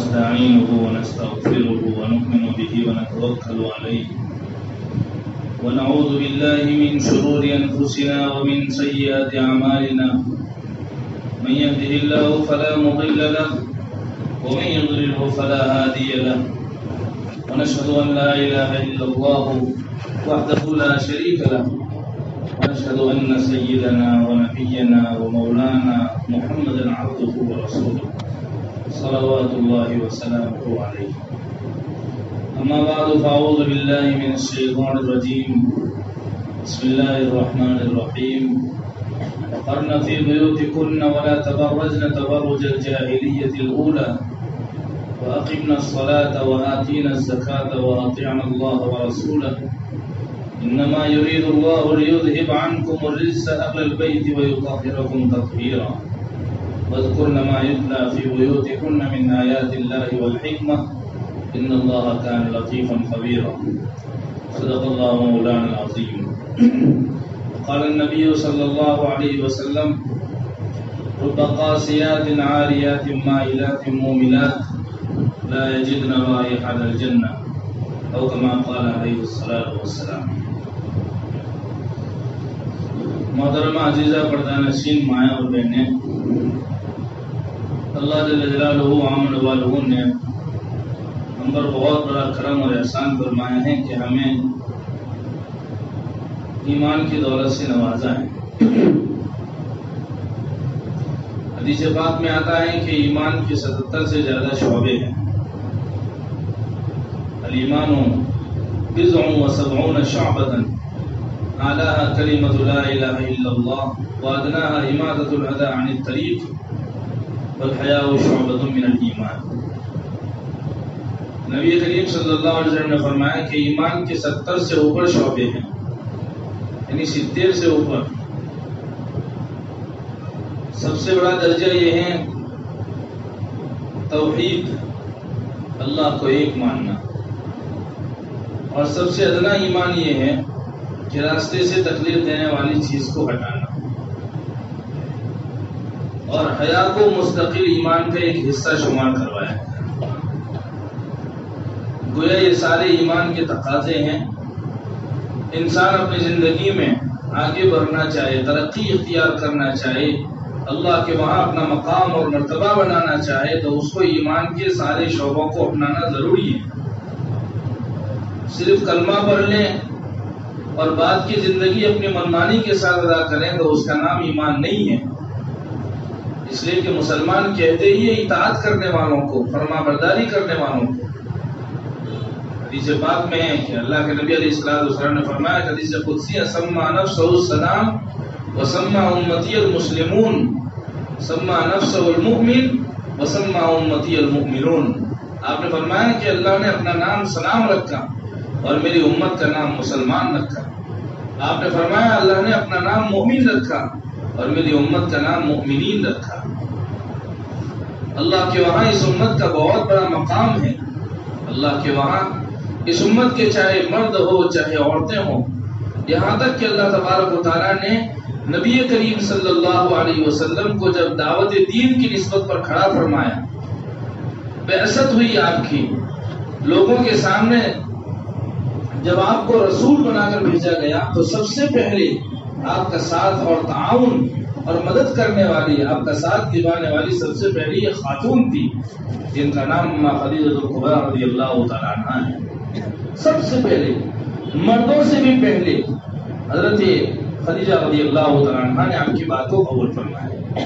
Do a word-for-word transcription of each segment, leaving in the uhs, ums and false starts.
ونستعينه ونستغفره ونؤمن به ونتوكل عليه ونعوذ بالله من شرور أنفسنا ومن سيئات أعمالنا من يهده الله فلا مضل له ومن يضلله فلا هادي له ونشهد أن لا إله إلا الله وحده لا شريك له ونشهد أن سيدنا ونبينا ومولانا محمدا عبده ورسوله صلوات الله وسلامه عليه. أما بعد فأعوذ بالله من الشيطان الرجيم. بسم الله الرحمن الرحيم. وقرن في بيوتكن ولا تبرجن تبرج الجاهلية الأولى وأقمنا الصلاة وآتينا الزكاة وأطعنا الله ورسوله إنما يريد الله ليذهب عنكم الرجس أهل البيت ويطهركم تطهيرا واذكرن ما يتلى في بيوتكن من آيات الله والحكمة إن الله كان لطيفا خبيرا. صدق الله مولانا العظيم. قال النبي صلى الله عليه وسلم رب قاسيات عاريات مائلات موملات لا يجدن رائحة الجنة أو كما قال عليه الصلاة والسلام. محترمہ عزیزہ پردہ نشین مائیں اور بہنیں، اللہ جل جلالہ عامن والہ نے ہم پر بہت بڑا کرم اور احسان فرمایا ہے کہ ہمیں ایمان کی دولت سے نوازا ہے. حدیث پاک میں آتا ہے کہ ایمان کے ستتر سے زیادہ شعبے ہیں. الایمان بضع و سبعون شعبۃ اعلیها کلمۃ لا الہ الا اللہ وادناها اماطۃ الاذى عن الطریق والحیاء شعبۃ من الایمان. نبی کریم صلی اللہ علیہ وسلم نے فرمایا کہ ایمان کے ستر سے اوپر شعبے ہیں، یعنی ستر سے اوپر. سب سے بڑا درجہ یہ ہے توحید، اللہ کو ایک ماننا، اور سب سے ادنا ایمان یہ ہے کہ راستے سے تکلیف دینے والی چیز کو ہٹانا، اور حیا کو مستقل ایمان کا ایک حصہ شمار کروایا. گویا یہ سارے ایمان کے تقاضے ہیں. انسان اپنی زندگی میں آگے بڑھنا چاہے، ترقی اختیار کرنا چاہے، اللہ کے وہاں اپنا مقام اور مرتبہ بنانا چاہے تو اس کو ایمان کے سارے شعبوں کو اپنانا ضروری ہے. صرف کلمہ پڑھ لیں اور بعد کی زندگی اپنی منمانی کے ساتھ ادا کریں تو اس کا نام ایمان نہیں ہے. اس لیے کہ مسلمان کہتے ہی اطاعت کرنے والوں کو، فرما برداری کرنے والوں کو. حدیث پاک میں ہے کہ اللہ کے نبی علیہ الصلوۃ والسلام نے فرمایا کہ حدیث قدسی سمع نفسہ السلام وسمع امتی المسلمون سمع نفسہ المؤمن وسمع امتی المؤمنون. آپ نے فرمایا کہ اللہ نے اپنا نام سلام رکھا اور میری امت کا نام مسلمان رکھا. آپ نے فرمایا اللہ نے اپنا نام مومن رکھا اور میری امت کا نام مؤمنین رکھا. اللہ کے وہاں اس امت کا بہت بڑا مقام ہے. اللہ کے وہاں اس امت کے چاہے مرد ہو چاہے عورتیں ہوں، یہاں تک کہ اللہ تبارک و تعالیٰ نے نبی کریم صلی اللہ علیہ وسلم کو جب دعوت دین کی نسبت پر کھڑا فرمایا، بعثت ہوئی آپ کی، لوگوں کے سامنے جب آپ کو رسول بنا کر بھیجا گیا تو سب سے پہلے آپ کا ساتھ اور تعاون اور مدد کرنے والی، آپ کا ساتھ نبھانے والی سب سے پہلی یہ خاتون تھی جن کا نام خدیجہ الکبریٰ رضی اللہ تعالیٰ عنہا ہے. سب سے پہلے، مردوں سے بھی پہلے حضرت خدیجہ رضی اللہ تعالیٰ عنہا نے آپ کی بات کو قبول فرمایا.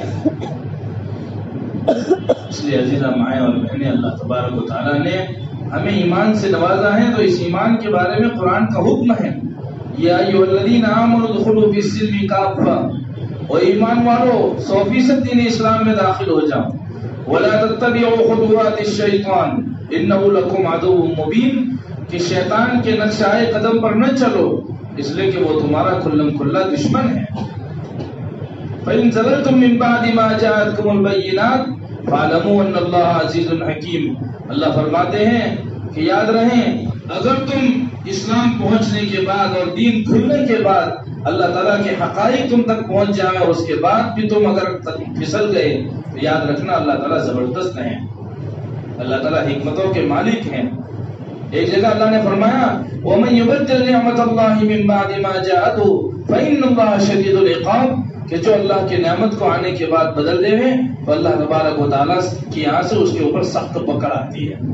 اس لیے عزیزہ مائیں اور بہنیں، اللہ تبارک و تعالیٰ نے ہمیں ایمان سے نوازا ہے تو اس ایمان کے بارے میں قرآن کا حکم ہے، یا ایھا الذین آمنوا ادخلوا فی السلم کافہ، اور ایمان والو سو فیصد دین اسلام میں داخل ہو جاؤ. ولا تتبعوا خطوات الشیطان انہ لکم عدو مبین، کہ شیطان کے نقشۂ قدم پر نہ چلو اس لیے کہ وہ تمہارا کھلم کھلا دشمن ہے. فإن زللتم من بعد ما جاءتكم البينات فاعلموا ان اللہ عزیز حکیم. اللہ فرماتے ہیں کہ یاد رہیں اگر تم اسلام پہنچنے کے بعد اور دین کھلنے کے بعد اللہ تعالیٰ کے حقائق تم تک پہنچ جائیں اور اس کے بعد بھی تم اگر پھسل گئے تو یاد رکھنا اللہ تعالیٰ زبردست ہیں. اللہ تعالیٰ حکمتوں کے مالک ہیں. ایک جگہ اللہ نے فرمایا وَمَن يُبَدِّلْ نِعْمَةَ اللَّهِ مِن بَعْدِ مَا جَاءَتْهُ فَإِنَّ اللَّهَ شَدِيدُ الْعِقَابِ کہ جو اللہ کی نعمت کو آنے کے بعد بدل دے تو اللہ تبارک و تعالیٰ کی یہاں سے اس کے اوپر سخت پکڑ آتی ہے.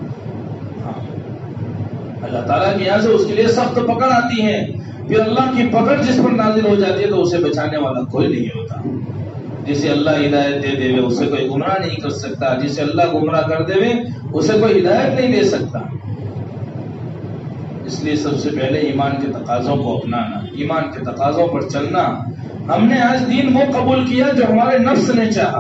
اللہ تعالیٰ کی یہاں سے اس کے لیے سخت پکڑ آتی ہے. پھر اللہ کی پکڑ جس پر نازل ہو جاتی ہے تو اسے بچانے والا کوئی نہیں ہوتا. جسے اللہ ہدایت دے دے اسے کوئی گمراہ نہیں کر سکتا. جسے اللہ گمراہ کر دے اسے کوئی ہدایت نہیں دے سکتا. اس لیے سب سے پہلے ایمان کے تقاضوں کو اپنانا, ایمان کے تقاضوں پر چلنا. ہم نے آج دین وہ قبول کیا جو ہمارے نفس نے چاہا,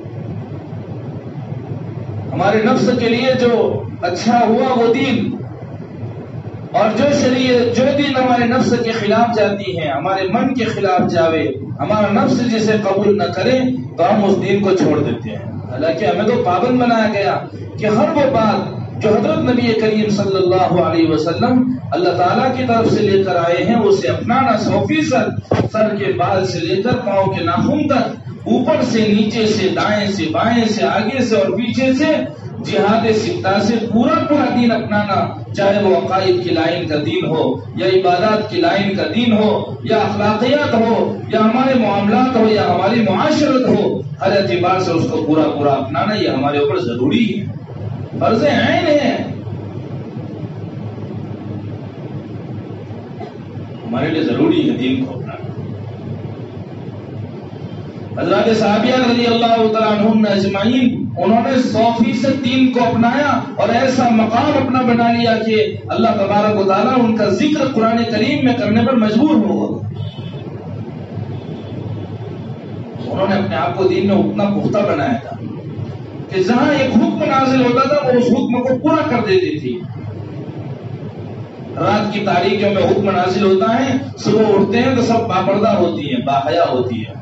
ہمارے نفس کے لیے جو اچھا ہوا وہ دین, اور جو شریعت جو دین ہمارے نفس کے خلاف جاتی ہے, ہمارے من کے خلاف جاوے, ہمارا نفس جسے قبول نہ کرے تو ہم اس دین کو چھوڑ دیتے ہیں. حالانکہ ہمیں تو پابند بنایا گیا کہ ہر وہ بات جو حضرت نبی کریم صلی اللہ علیہ وسلم اللہ تعالیٰ کی طرف سے لے کر آئے ہیں اسے اپنانا سو فیصد, سر کے بال سے لے کر پاؤں کے ناخن تک, اوپر سے نیچے سے, دائیں سے بائیں سے, آگے سے اور پیچھے سے, جہاد سکتا سے پورا پورا دین اپنانا. چاہے وہ عقائد کی لائن کا دین ہو یا عبادات کی لائن کا دین ہو یا اخلاقیات ہو یا ہمارے معاملات ہو یا ہماری معاشرت ہو, ہر اعتبار سے اس کو پورا پورا اپنانا یہ ہمارے اوپر ضروری ہے, فرض عین ہے. ہمارے لیے ضروری ہے دین کو اپنانا. حضرات صحابیہ رضی اللہ تعالیٰ عنہم اجمعین انہوں نے سو فیصد دین کو اپنایا اور ایسا مقام اپنا بنا لیا کہ اللہ تبارک و تعالیٰ ان کا ذکر قرآن کریم میں کرنے پر مجبور ہو گئے. انہوں نے اپنے آپ کو دین میں اتنا پختہ بنایا تھا کہ جہاں ایک حکم نازل ہوتا تھا وہ اس حکم کو پورا کر دیتی تھی. رات کی تاریکیوں میں حکم نازل ہوتا ہے, صبح اٹھتے ہیں تو سب باپردہ ہوتی ہیں, باحیا ہوتی ہے.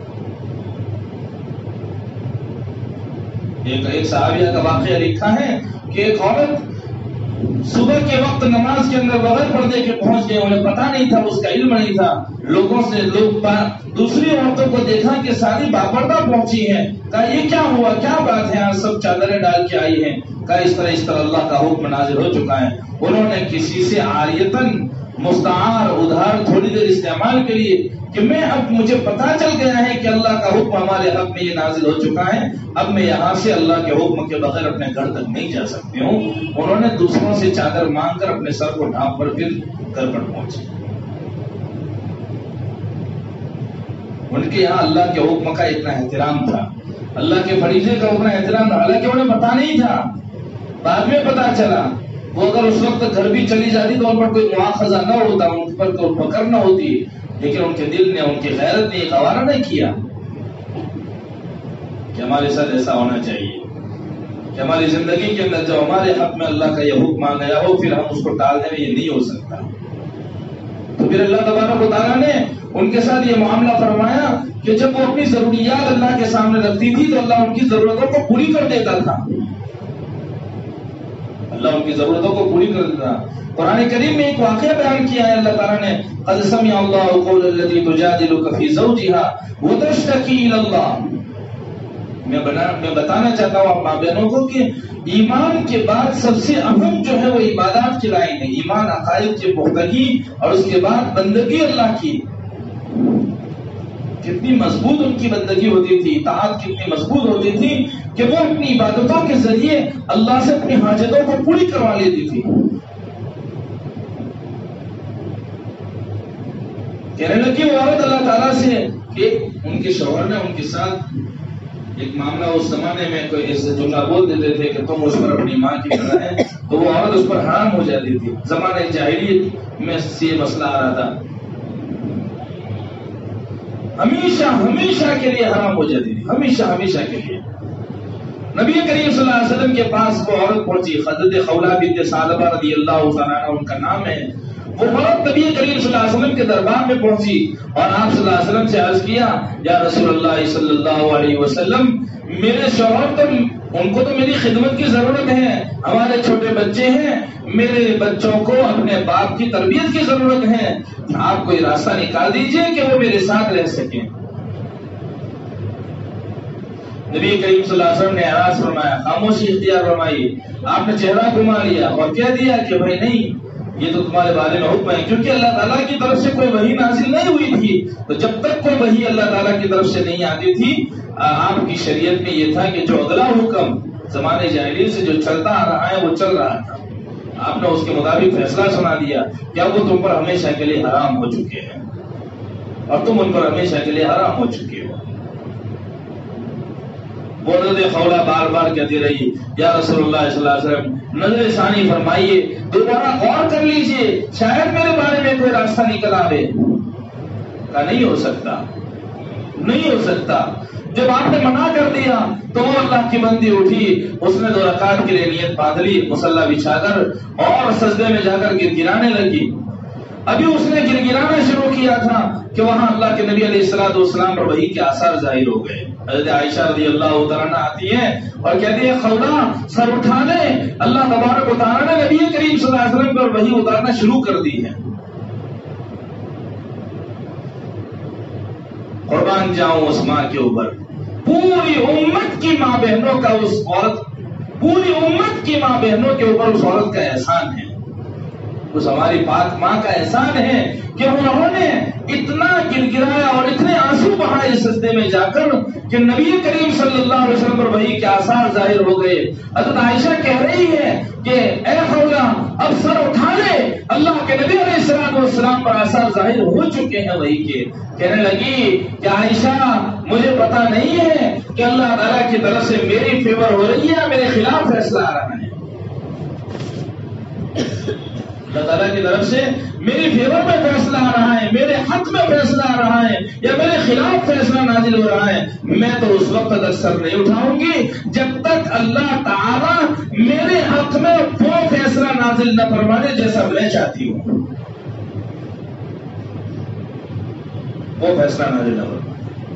ایک ایک صحابیہ کا واقعہ لکھا ہے کہ ایک عورت صبح کے وقت نماز کے اندر بغیر پردے کے پہنچ گئے, انہیں پتا نہیں تھا, اس کا علم نہیں تھا. لوگوں سے لوگ دوسری عورتوں کو دیکھا کہ ساری باپردہ پہنچی ہیں, کہا یہ کیا ہوا, کیا بات ہے, آج سب چادریں ڈال کے آئی ہیں. کہا اس طرح اس طرح اللہ کا حکم نازل ہو چکا ہے. انہوں نے کسی سے عاریتن مستعار ادھار تھوڑی دیر استعمال کے لیے کہ میں اب مجھے پتا چل گیا ہے کہ اللہ کا حکم ہمارے حق میں یہ نازل ہو چکا ہے, اب میں یہاں سے اللہ کے حکم کے بغیر اپنے گھر تک نہیں جا سکتی ہوں. انہوں نے دوسروں سے چادر مانگ کر اپنے سر کو ڈھانپ کر پھر گھر پر پہنچے. ان کے یہاں اللہ کے حکم کا اتنا احترام تھا, اللہ کے فریضے کا اتنا احترام تھا, حالانکہ انہیں پتا نہیں تھا, بعد میں پتا چلا. وہ اگر اس وقت گھر بھی چلی جاتی تو ان پر کوئی مواخذہ نہ ہوتا, ان پر کوئی پکڑ نہ ہوتی, لیکن ان کے دل نے, ان کی غیرت نے یہ گوارا نہیں کیا کہ ہمارے ساتھ ایسا ہونا چاہیے کہ ہماری زندگی کے اندر جو ہمارے حق میں اللہ کا یہ حکم آ گیا ہو پھر ہم اس کو ٹال دیں, یہ نہیں ہو سکتا. تو پھر اللہ تبارک و تعالیٰ نے ان کے ساتھ یہ معاملہ فرمایا کہ جب وہ اپنی ضروریات اللہ کے سامنے رکھتی تھی تو اللہ ان کی ضرورتوں کو پوری کر دیتا تھا, اللہ ان کی ضرورتوں کو پوری کر دیتا. قرآن کریم میں ایک واقعہ بیان کیا ہے اللہ تعالیٰ نے, قد سمع اللہ قول التي تجادلك في زوجها وتشتكي الى اللہ. میں بنا میں بتانا چاہتا ہوں آپ ماں بہنوں کو کہ ایمان کے بعد سب سے اہم جو ہے وہ عبادات کی لائن ہے. ایمان عقائد کی پختگی اور اس کے بعد بندگی اللہ کی. کتنی مضبوط ان کی بندگی ہوتی تھی, اطاعت کتنی مضبوط ہوتی تھی کہ وہ اپنی عبادتوں کے ذریعے اللہ سے اپنی حاجتوں کو پوری کروا لیتی تھی. کہنے لگی وہ عورت اللہ تعالیٰ سے کہ ان کے شوہر نے ان کے ساتھ ایک معاملہ, اس زمانے میں کوئی ایسے جملہ بول دیتے تھے کہ تم اس پر اپنی ماں کی طرح ہے, تو وہ عورت اس پر حرام ہو جاتی تھی. زمانے جاہلیت میں یہ مسئلہ آ رہا تھا, ہمیشہ ہمیشہ کے لیے حرام ہو جاتی تھی, ہمیشہ ہمیشہ کے لیے. نبی کریم صلی اللہ علیہ وسلم کے پاس وہ عورت پہنچی, حضرت خولہ بنت ثعلبہ رضی اللہ تعالیٰ عنہ ان کا نام ہے. وہ عورت نبی کریم صلی اللہ علیہ وسلم کے دربار میں پہنچی اور آپ صلی اللہ علیہ وسلم سے عرض کیا, یا رسول اللہ صلی اللہ علیہ وسلم, میرے شوہر تو ان کو تو میری خدمت کی ضرورت ہے, ہمارے چھوٹے بچے ہیں, میرے بچوں کو اپنے باپ کی تربیت کی ضرورت ہے, آپ کوئی راستہ نکال دیجئے کہ وہ میرے ساتھ رہ سکیں. نبی کریم صلی اللہ علیہ وسلم نے اعراض فرمایا، خاموشی اختیار فرمائی، آپ نے چہرہ گھما لیا اور کہہ دیا کہ بھائی نہیں، یہ تو تمہارے بارے میں حکم ہے، کیونکہ اللہ تعالیٰ کی طرف سے کوئی وحی نازل نہیں ہوئی تھی. تو جب تک کوئی وحی اللہ تعالیٰ کی طرف سے نہیں آتی تھی، آپ کی شریعت میں یہ تھا کہ جو اگلا حکم زمانے جاہلیت سے جو چلتا آ رہا ہے وہ چل رہا تھا، آپ نے اس کے مطابق فیصلہ سنا دیا کیا وہ تم پر ہمیشہ کے لیے حرام ہو چکے ہیں اور تم ان پر ہمیشہ کے لیے حرام ہو چکے ہو. وہ حضرت خولہ بار بار کہتی رہی، یا رسول اللہ صلی اللہ علیہ وسلم نظر ثانی فرمائیے، دوبارہ غور کر لیجئے، شاید میرے بارے میں کوئی راستہ نکل آوے. کہا نہیں ہو سکتا، نہیں ہو سکتا. جب آپ نے منع کر دیا تو وہ اللہ کی بندی اٹھی، اس نے دو رکعت کے لیے نیت باندھ لی، مصلی بچھا کر اور سجدے میں جا کر گڑگڑانے لگی. ابھی اس نے گڑگڑانا شروع کیا تھا کہ وہاں اللہ کے نبی علیہ الصلوۃ والسلام پر وحی کے آثار ظاہر ہو گئے. حضرت عائشہ رضی اللہ تعالیٰ عنہا آتی ہیں اور کہتی ہے، خولہ سر اٹھا لے، اللہ تبارک و تعالیٰ نے نبی کریم صلی اللہ علیہ وسلم پر وحی اتارنا شروع کر دی ہے. قربان جاؤں اس ماں کے اوپر، پوری امت کی ماں بہنوں کا اس عورت پوری امت کی ماں بہنوں کے اوپر اس عورت کا احسان ہے، اس ہماری پاک ماں کا احسان ہے کہ انہوں نے اتنا گڑگڑایا اور اتنے آنسو بہائے سجدے میں جا کر کہ نبی کریم صلی اللہ علیہ وسلم پر وحی کے آثار ظاہر ہو گئے. حضرت عائشہ کہہ رہی ہے کہ اے خولہ اب سر اٹھا لے، اللہ کے نبی علیہ السلام والسلام پر آثار ظاہر ہو چکے ہیں وحی کے. کہنے لگی کہ عائشہ مجھے پتا نہیں ہے کہ اللہ تعالیٰ کی طرف سے میری فیور ہو رہی ہے، میرے خلاف فیصلہ آ رہا ہے. اللہ تعالیٰ کی طرف سے میری فیور میں فیصلہ آ رہا ہے، میرے حق میں فیصلہ آ رہا ہے یا میرے خلاف فیصلہ نازل ہو رہا ہے، میں تو اس وقت تک سر نہیں اٹھاؤں گی جب تک اللہ تعالیٰ میرے حق میں وہ فیصلہ نازل نہ فرمانے جیسا میں چاہتی ہوں، وہ فیصلہ نازل نہ فرمانے.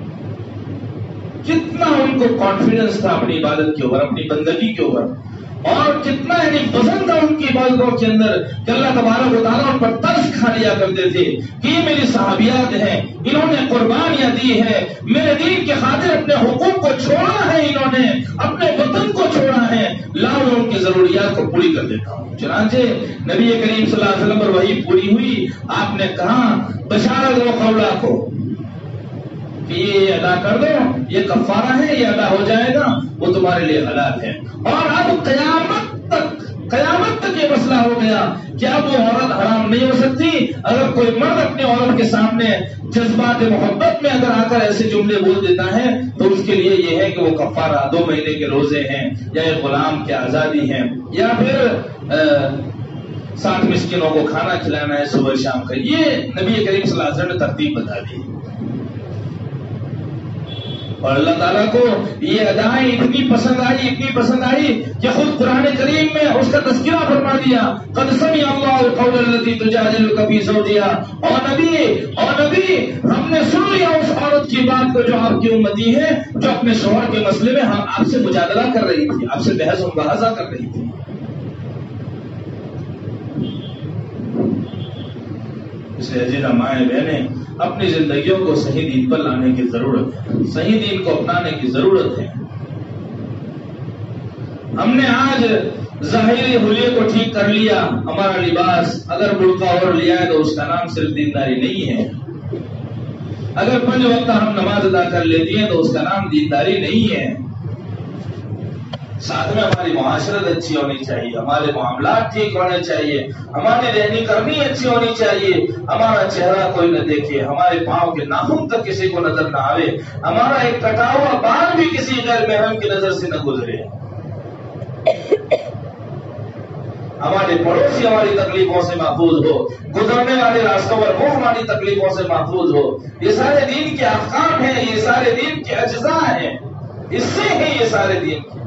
کتنا ان کو کانفیڈنس تھا اپنی عبادت کے اوپر، اپنی بندگی کے اوپر، اور کتنا یعنی وزن تھا ان کی عبادتوں کے اندر کہ اللہ تبارک و تعالیٰ ان پر ترس کھا لیا کرتے تھے کہ یہ میری صحابیات ہیں، انہوں نے قربانیاں دی ہے، میرے دین کے خاطر اپنے حقوق کو چھوڑا ہے، انہوں نے اپنے وطن کو چھوڑا ہے، لاؤ ان کی ضروریات کو پوری کر دیتا ہوں. چنانچہ نبی کریم صلی اللہ علیہ وسلم پر وحی پوری ہوئی. آپ نے کہا بشارت دو خولہ کو کہ یہ ادا کر دو، یہ کفارہ ہے، یہ ادا ہو جائے گا، وہ تمہارے لیے حلال ہے. اور اب قیامت تک قیامت تک یہ مسئلہ ہو گیا کہ اب وہ عورت حرام نہیں ہو سکتی. اگر کوئی مرد اپنی عورت کے سامنے جذبات محبت میں اگر آ کر ایسے جملے بول دیتا ہے تو اس کے لیے یہ ہے کہ وہ کفارہ دو مہینے کے روزے ہیں، یا ایک غلام کی آزادی ہے، یا پھر ساٹھ مسکینوں کو کھانا کھلانا ہے صبح شام کا. یہ نبی کریم صلی اللہ علیہ وسلم نے ترتیب بتا دی. اور اللہ تعالیٰ کو یہ ادائیں اتنی پسند آئی اتنی پسند آئی کہ خود قرآن کریم میں اس کا تذکرہ فرما دیا، قد سمع اللہ قول التی تجادلک فی زوجہا. اور نبی اور نبی ہم نے سن لیا اس عورت کی بات کو جو آپ کی امتی ہے، جو اپنے شوہر کے مسئلے میں ہم آپ سے مجادلہ کر رہی تھی، آپ سے بحث و مباحثہ کر رہی تھی. اس لیے عزیزہ مائیں بہنیں، اپنی زندگیوں کو صحیح دین پر لانے کی ضرورت ہے، صحیح دین کو اپنانے کی ضرورت ہے. ہم نے آج ظاہری حلیے کو ٹھیک کر لیا، ہمارا لباس اگر برقع اور لیا ہے تو اس کا نام صرف دینداری نہیں ہے. اگر پنج وقت ہم نماز ادا کر لیتی ہیں تو اس کا نام دینداری نہیں ہے. ساتھ میں ہماری معاشرت اچھی ہونی چاہیے، ہمارے معاملات ٹھیک ہونے چاہیے، ہماری رہنی کرنی اچھی ہونی چاہیے، ہمارا چہرہ کوئی نہ دیکھے، ہمارے پاؤں کے ناخن تک کسی کو نظر نہ آوے، ہمارا ایک کٹا ہوا بال بھی کسی غیر محرم کی نظر سے نہ گزرے، ہمارے پڑوسی ہماری تکلیفوں سے محفوظ ہو، گزرنے والے راستوں پر وہ ہماری تکلیفوں سے محفوظ ہو. یہ سارے دین کے احکام ہیں، یہ سارے دین کے اجزاء ہیں، اس سے ہیں یہ سارے دین کے.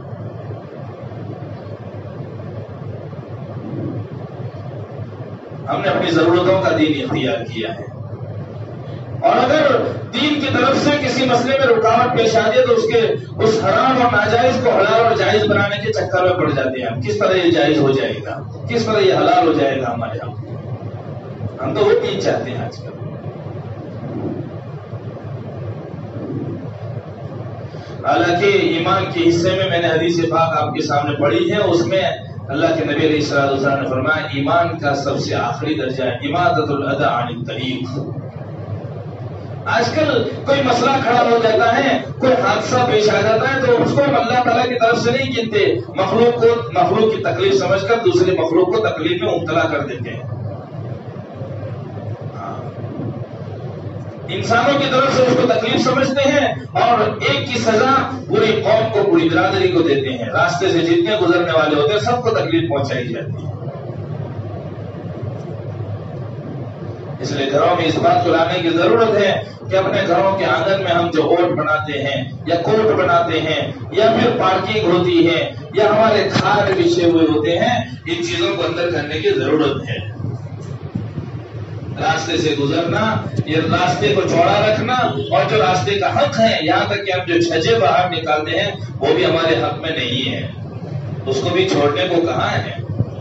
ہم نے اپنی ضرورتوں کا دین اختیار کیا ہے، اور اگر دین کی طرف سے کسی مسئلے میں رکاوٹ پیش آ جائے تو اس کے اس حرام اور ناجائز کو حلال اور جائز بنانے کے چکر میں پڑ جاتے ہیں. کس طرح یہ جائز ہو جائے گا، کس طرح یہ حلال ہو جائے گا ہمارے یہاں. ہم تو وہ دین چاہتے ہیں آج کل. حالانکہ ایمان کے حصے میں میں نے حدیث پاک آپ کے سامنے پڑھی ہے، اس میں اللہ کے نبی علیہ الصلوۃ والسلام نے فرمایا ایمان کا سب سے آخری درجہ ہے اماطۃ الاذی عن الطریق۔ آج کل کوئی مسئلہ کھڑا ہو جاتا ہے، کوئی حادثہ پیش آ جاتا ہے تو اس کو ہم اللہ تعالیٰ کی طرف سے نہیں گنتے، مخلوق کو مخلوق کی تکلیف سمجھ کر دوسرے مخلوق کو تکلیف میں مبتلا کر دیتے ہیں۔ انسانوں کی طرف سے اس کو تکلیف سمجھتے ہیں اور ایک کی سزا پوری قوم کو پوری برادری کو دیتے ہیں، راستے سے جتنے گزرنے والے ہوتے ہیں سب کو تکلیف پہنچائی جاتی ہے۔ اس لیے گھروں میں اس بات کو لانے کی ضرورت ہے کہ اپنے گھروں کے آنگن میں ہم جو اوٹ بناتے ہیں یا کوٹ بناتے ہیں یا پھر پارکنگ ہوتی ہے یا ہمارے کھار بچھے ہوئے ہوتے ہیں، ان چیزوں کو اندر کرنے کی ضرورت ہے۔ راستے سے گزرنا، یہ راستے کو چوڑا رکھنا اور جو راستے کا حق ہے، یہاں تک کہ ہم جو چھجے باہر نکالتے ہیں وہ بھی ہمارے حق میں نہیں ہے، اس کو بھی چھوڑنے کو کہاں ہے۔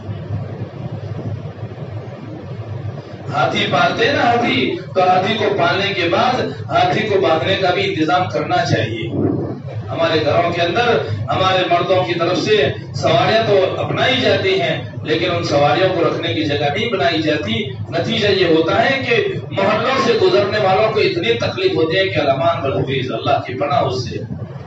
ہاتھی پالتے ہیں نا ہاتھی، تو ہاتھی کو پالنے کے بعد ہاتھی کو باندھنے کا بھی انتظام کرنا چاہیے۔ ہمارے گھروں کے اندر ہمارے مردوں کی طرف سے سواریاں تو اپنائی جاتی ہیں لیکن ان سواریوں کو رکھنے کی جگہ نہیں بنائی جاتی۔ نتیجہ یہ ہوتا ہے کہ محلوں سے گزرنے والوں کو اتنی تکلیف ہوتی ہے کہ الامان بالحفیظ، اللہ کی پناہ اس سے۔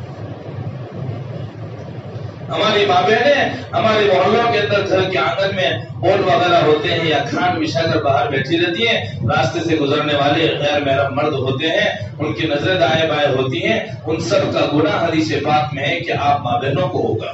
ہماری ماں بہنیں ہمارے محلوں کے اندر گھر کے آنگن میں بورڈ وغیرہ ہوتے ہیں یا کھان بچھا کر باہر بیٹھی رہتی ہیں، راستے سے گزرنے والے غیر محرم مرد ہوتے ہیں، ان کی نظریں دائیں بائیں ہوتی ہیں، ان سب کا گناہ حدیث پاک میں ہے کہ آپ ماں بہنوں کو ہوگا۔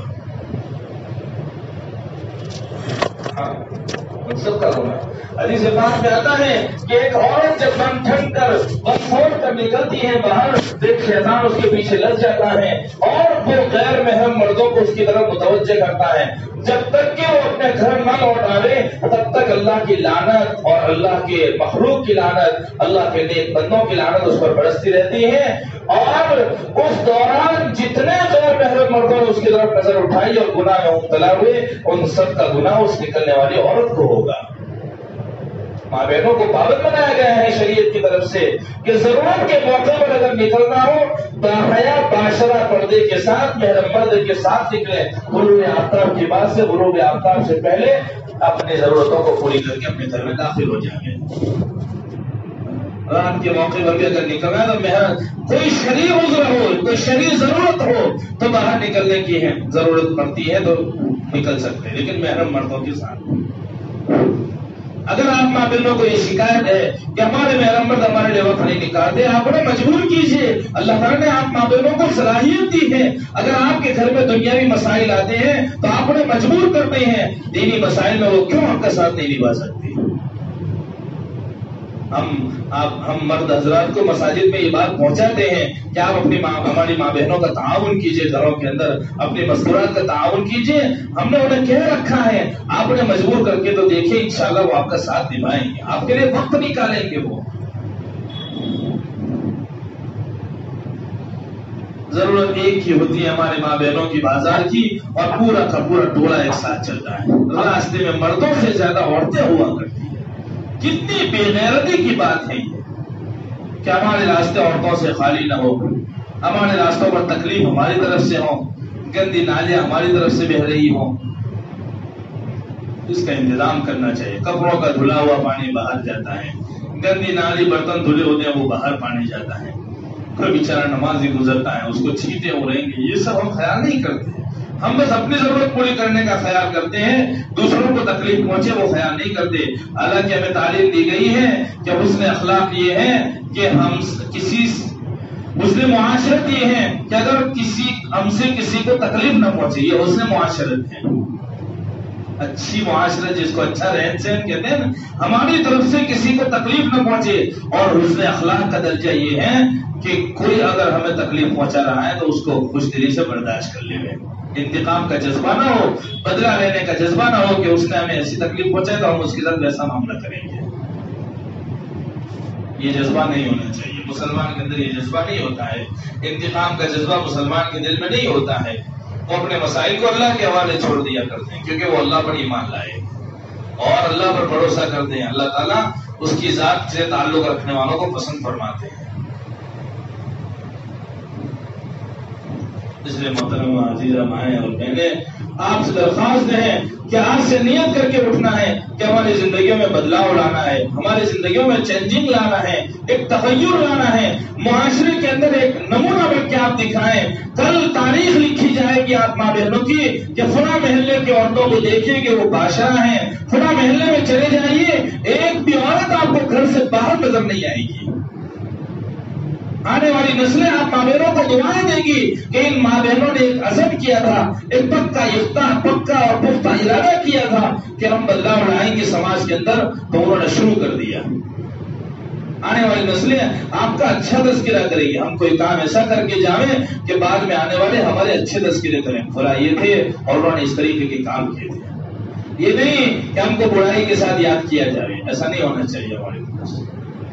ہاں، ان سب کا گناہ حدیث پاک میں آتا ہے کہ ایک عورت جب بن ٹھن کر بن چھوڑ کر نکلتی ہے باہر، دیکھ شیطان اس کے پیچھے لگ جاتا ہے اور وہ غیر محرم مردوں کو اس کی طرف متوجہ کرتا ہے۔ جب تک کہ وہ اپنے گھر نہ لوٹ آئے تب تک اللہ کی لعنت اور اللہ کے مخلوق کی لعنت، اللہ کے نیک بندوں کی لعنت اس پر برستی رہتی ہے۔ اور اس دوران جتنے غیر محرم مردوں نے اس کی طرف نظر اٹھائی اور گناہ میں مبتلا ہوئے، ان سب کا گناہ اس نکلنے والی عورت کو ہوگا۔ ماں بہنوں کو پابند بنایا گیا ہے شریعت کی طرف سے کہ ضرورت کے موقع پر اگر نکلنا ہو باحیا باشرہ پردے کے ساتھ محرم مرد کے ساتھ نکلے، غروب آفتاب کی بات سے غروب آفتاب سے پہلے اپنی ضرورتوں کو پوری کر کے اپنے گھر میں داخل ہو جائیں گے۔ رات کے موقع پر بھی اگر نکلنا ہے تو محرم کوئی شرعی عذر ہو، کوئی شرعی ضرورت ہو تو باہر نکلنے کی ہے، ضرورت پڑتی ہے تو نکل سکتے ہیں، لیکن محرم مردوں کے ساتھ۔ اگر آپ ماں بہنوں کو یہ شکایت ہے کہ ہمارے محرم مرد ہمارے لیے وقت نہیں نکالتے، آپ انہیں مجبور کیجیے۔ اللہ تعالیٰ نے آپ ماں بہنوں کو صلاحیت دی ہے، اگر آپ کے گھر میں دنیاوی مسائل آتے ہیں تو آپ انہیں مجبور کرتے ہیں، دینی مسائل میں وہ کیوں آپ کا ساتھ نہیں نبھا سکتے؟ ہم آپ ہم مرد حضرات کو مساجد میں یہ بات پہنچاتے ہیں کہ آپ اپنی ماں ہماری ماں بہنوں کا تعاون کیجیے، گھروں کے اندر اپنے مستورات کا تعاون کیجیے۔ ہم نے انہیں کہہ رکھا ہے، آپ انہیں مجبور کر کے تو دیکھیں، انشاءاللہ وہ آپ کا ساتھ نبھائیں گے، آپ کے لیے وقت نکالیں گے۔ وہ ضرورت ایک ہی ہوتی ہے ہمارے ماں بہنوں کی، بازار کی، اور پورا کا پورا ٹولہ ایک ساتھ چلتا ہے۔ راستے میں مردوں سے زیادہ عورتیں ہوا کرتی ہیں۔ کتنی بے غیرتی کی بات ہے یہ کہ ہمارے راستے عورتوں سے خالی نہ ہو، ہمارے راستوں پر تکلیف ہماری طرف سے ہو، گندی نالیاں ہماری طرف سے بہ رہی ہوں، اس کا انتظام کرنا چاہیے۔ کپڑوں کا دھلا ہوا پانی باہر جاتا ہے، گندی نالی برتن دھلے ہوتے ہیں وہ باہر پانی جاتا ہے، کوئی بیچارہ نمازی گزرتا ہے اس کو چھینٹیں ہو رہیں گے، یہ سب ہم خیال نہیں کرتے۔ ہم بس اپنی ضرورت پوری کرنے کا خیال کرتے ہیں، دوسروں کو تکلیف پہنچے وہ خیال نہیں کرتے۔ حالانکہ ہمیں تعلیم دی گئی ہے کہ حسن اخلاق یہ ہے کہ ہم کسی حسن معاشرت یہ ہے کہ اگر کسی ہم سے کسی کو تکلیف نہ پہنچے، یہ حسن معاشرت ہے۔ اچھی معاشرت جس کو اچھا رہن سہن کہتے ہیں نا، ہماری طرف سے کسی کو تکلیف نہ پہنچے۔ اور حسن اخلاق کا درجہ یہ ہے کہ کوئی اگر ہمیں تکلیف پہنچا رہا ہے تو اس کو خوش دلی سے برداشت کر لے، انتقام کا جذبہ نہ ہو، بدلہ لینے کا جذبہ نہ ہو کہ اس نے ہمیں ایسی تکلیف پہنچائی تو ہم اس کے ساتھ ویسا معاملہ کریں گے۔ یہ جذبہ نہیں ہونا چاہیے، مسلمان کے اندر یہ جذبہ نہیں ہوتا ہے، انتقام کا جذبہ مسلمان کے دل میں نہیں ہوتا ہے۔ وہ اپنے مسائل کو اللہ کے حوالے چھوڑ دیا کرتے ہیں کیونکہ وہ اللہ پر ایمان لائے اور اللہ پر بھروسہ کرتے ہیں۔ اللہ تعالیٰ اس کی ذات سے تعلق رکھنے والوں کو پسند فرماتے ہیں۔ اس لیے محترم عزیزہ مائیں اور بہنیں، آپ سے درخواست ہے کہ آج سے نیت کر کے اٹھنا ہے کہ ہماری زندگیوں میں بدلاؤ لانا ہے، ہماری زندگیوں میں چینجنگ لانا ہے، ایک تغیر لانا ہے، معاشرے کے اندر ایک نمونہ بن کے آپ دکھائیں۔ کل تاریخ لکھی جائے گی آپ ماں بہنوں کی کہ فلاں محلے کی عورتوں کو دیکھیے کہ وہ بادشاہ ہیں، فلاں محلے میں چلے جائیے ایک بھی عورت آپ کو گھر سے باہر نظر نہیں آئے گی۔ آنے والی نسلیں آپ ماں بہنوں کو دعائیں دیں گی کہ ان ماں بہنوں نے ایک عزم کیا تھا، ایک پکا اختیار پکا اور پختہ ارادہ کیا تھا کہ ہم بدلاؤ لائیں گے سماج کے اندر، تو انہوں نے شروع کر دیا۔ آنے والی نسلیں آپ کا اچھا تذکرہ کرے گی، ہم کوئی کام ایسا کر کے جائیں کہ بعد میں آنے والے ہمارے اچھے تذکرے کریں، فلاں یہ تھے اور انہوں نے اس طریقے کے کام کیے تھے۔ یہ نہیں کہ ہم کو برائی کے ساتھ یاد کیا جائے، ایسا نہیں ہونا چاہیے ہماری طرف سے۔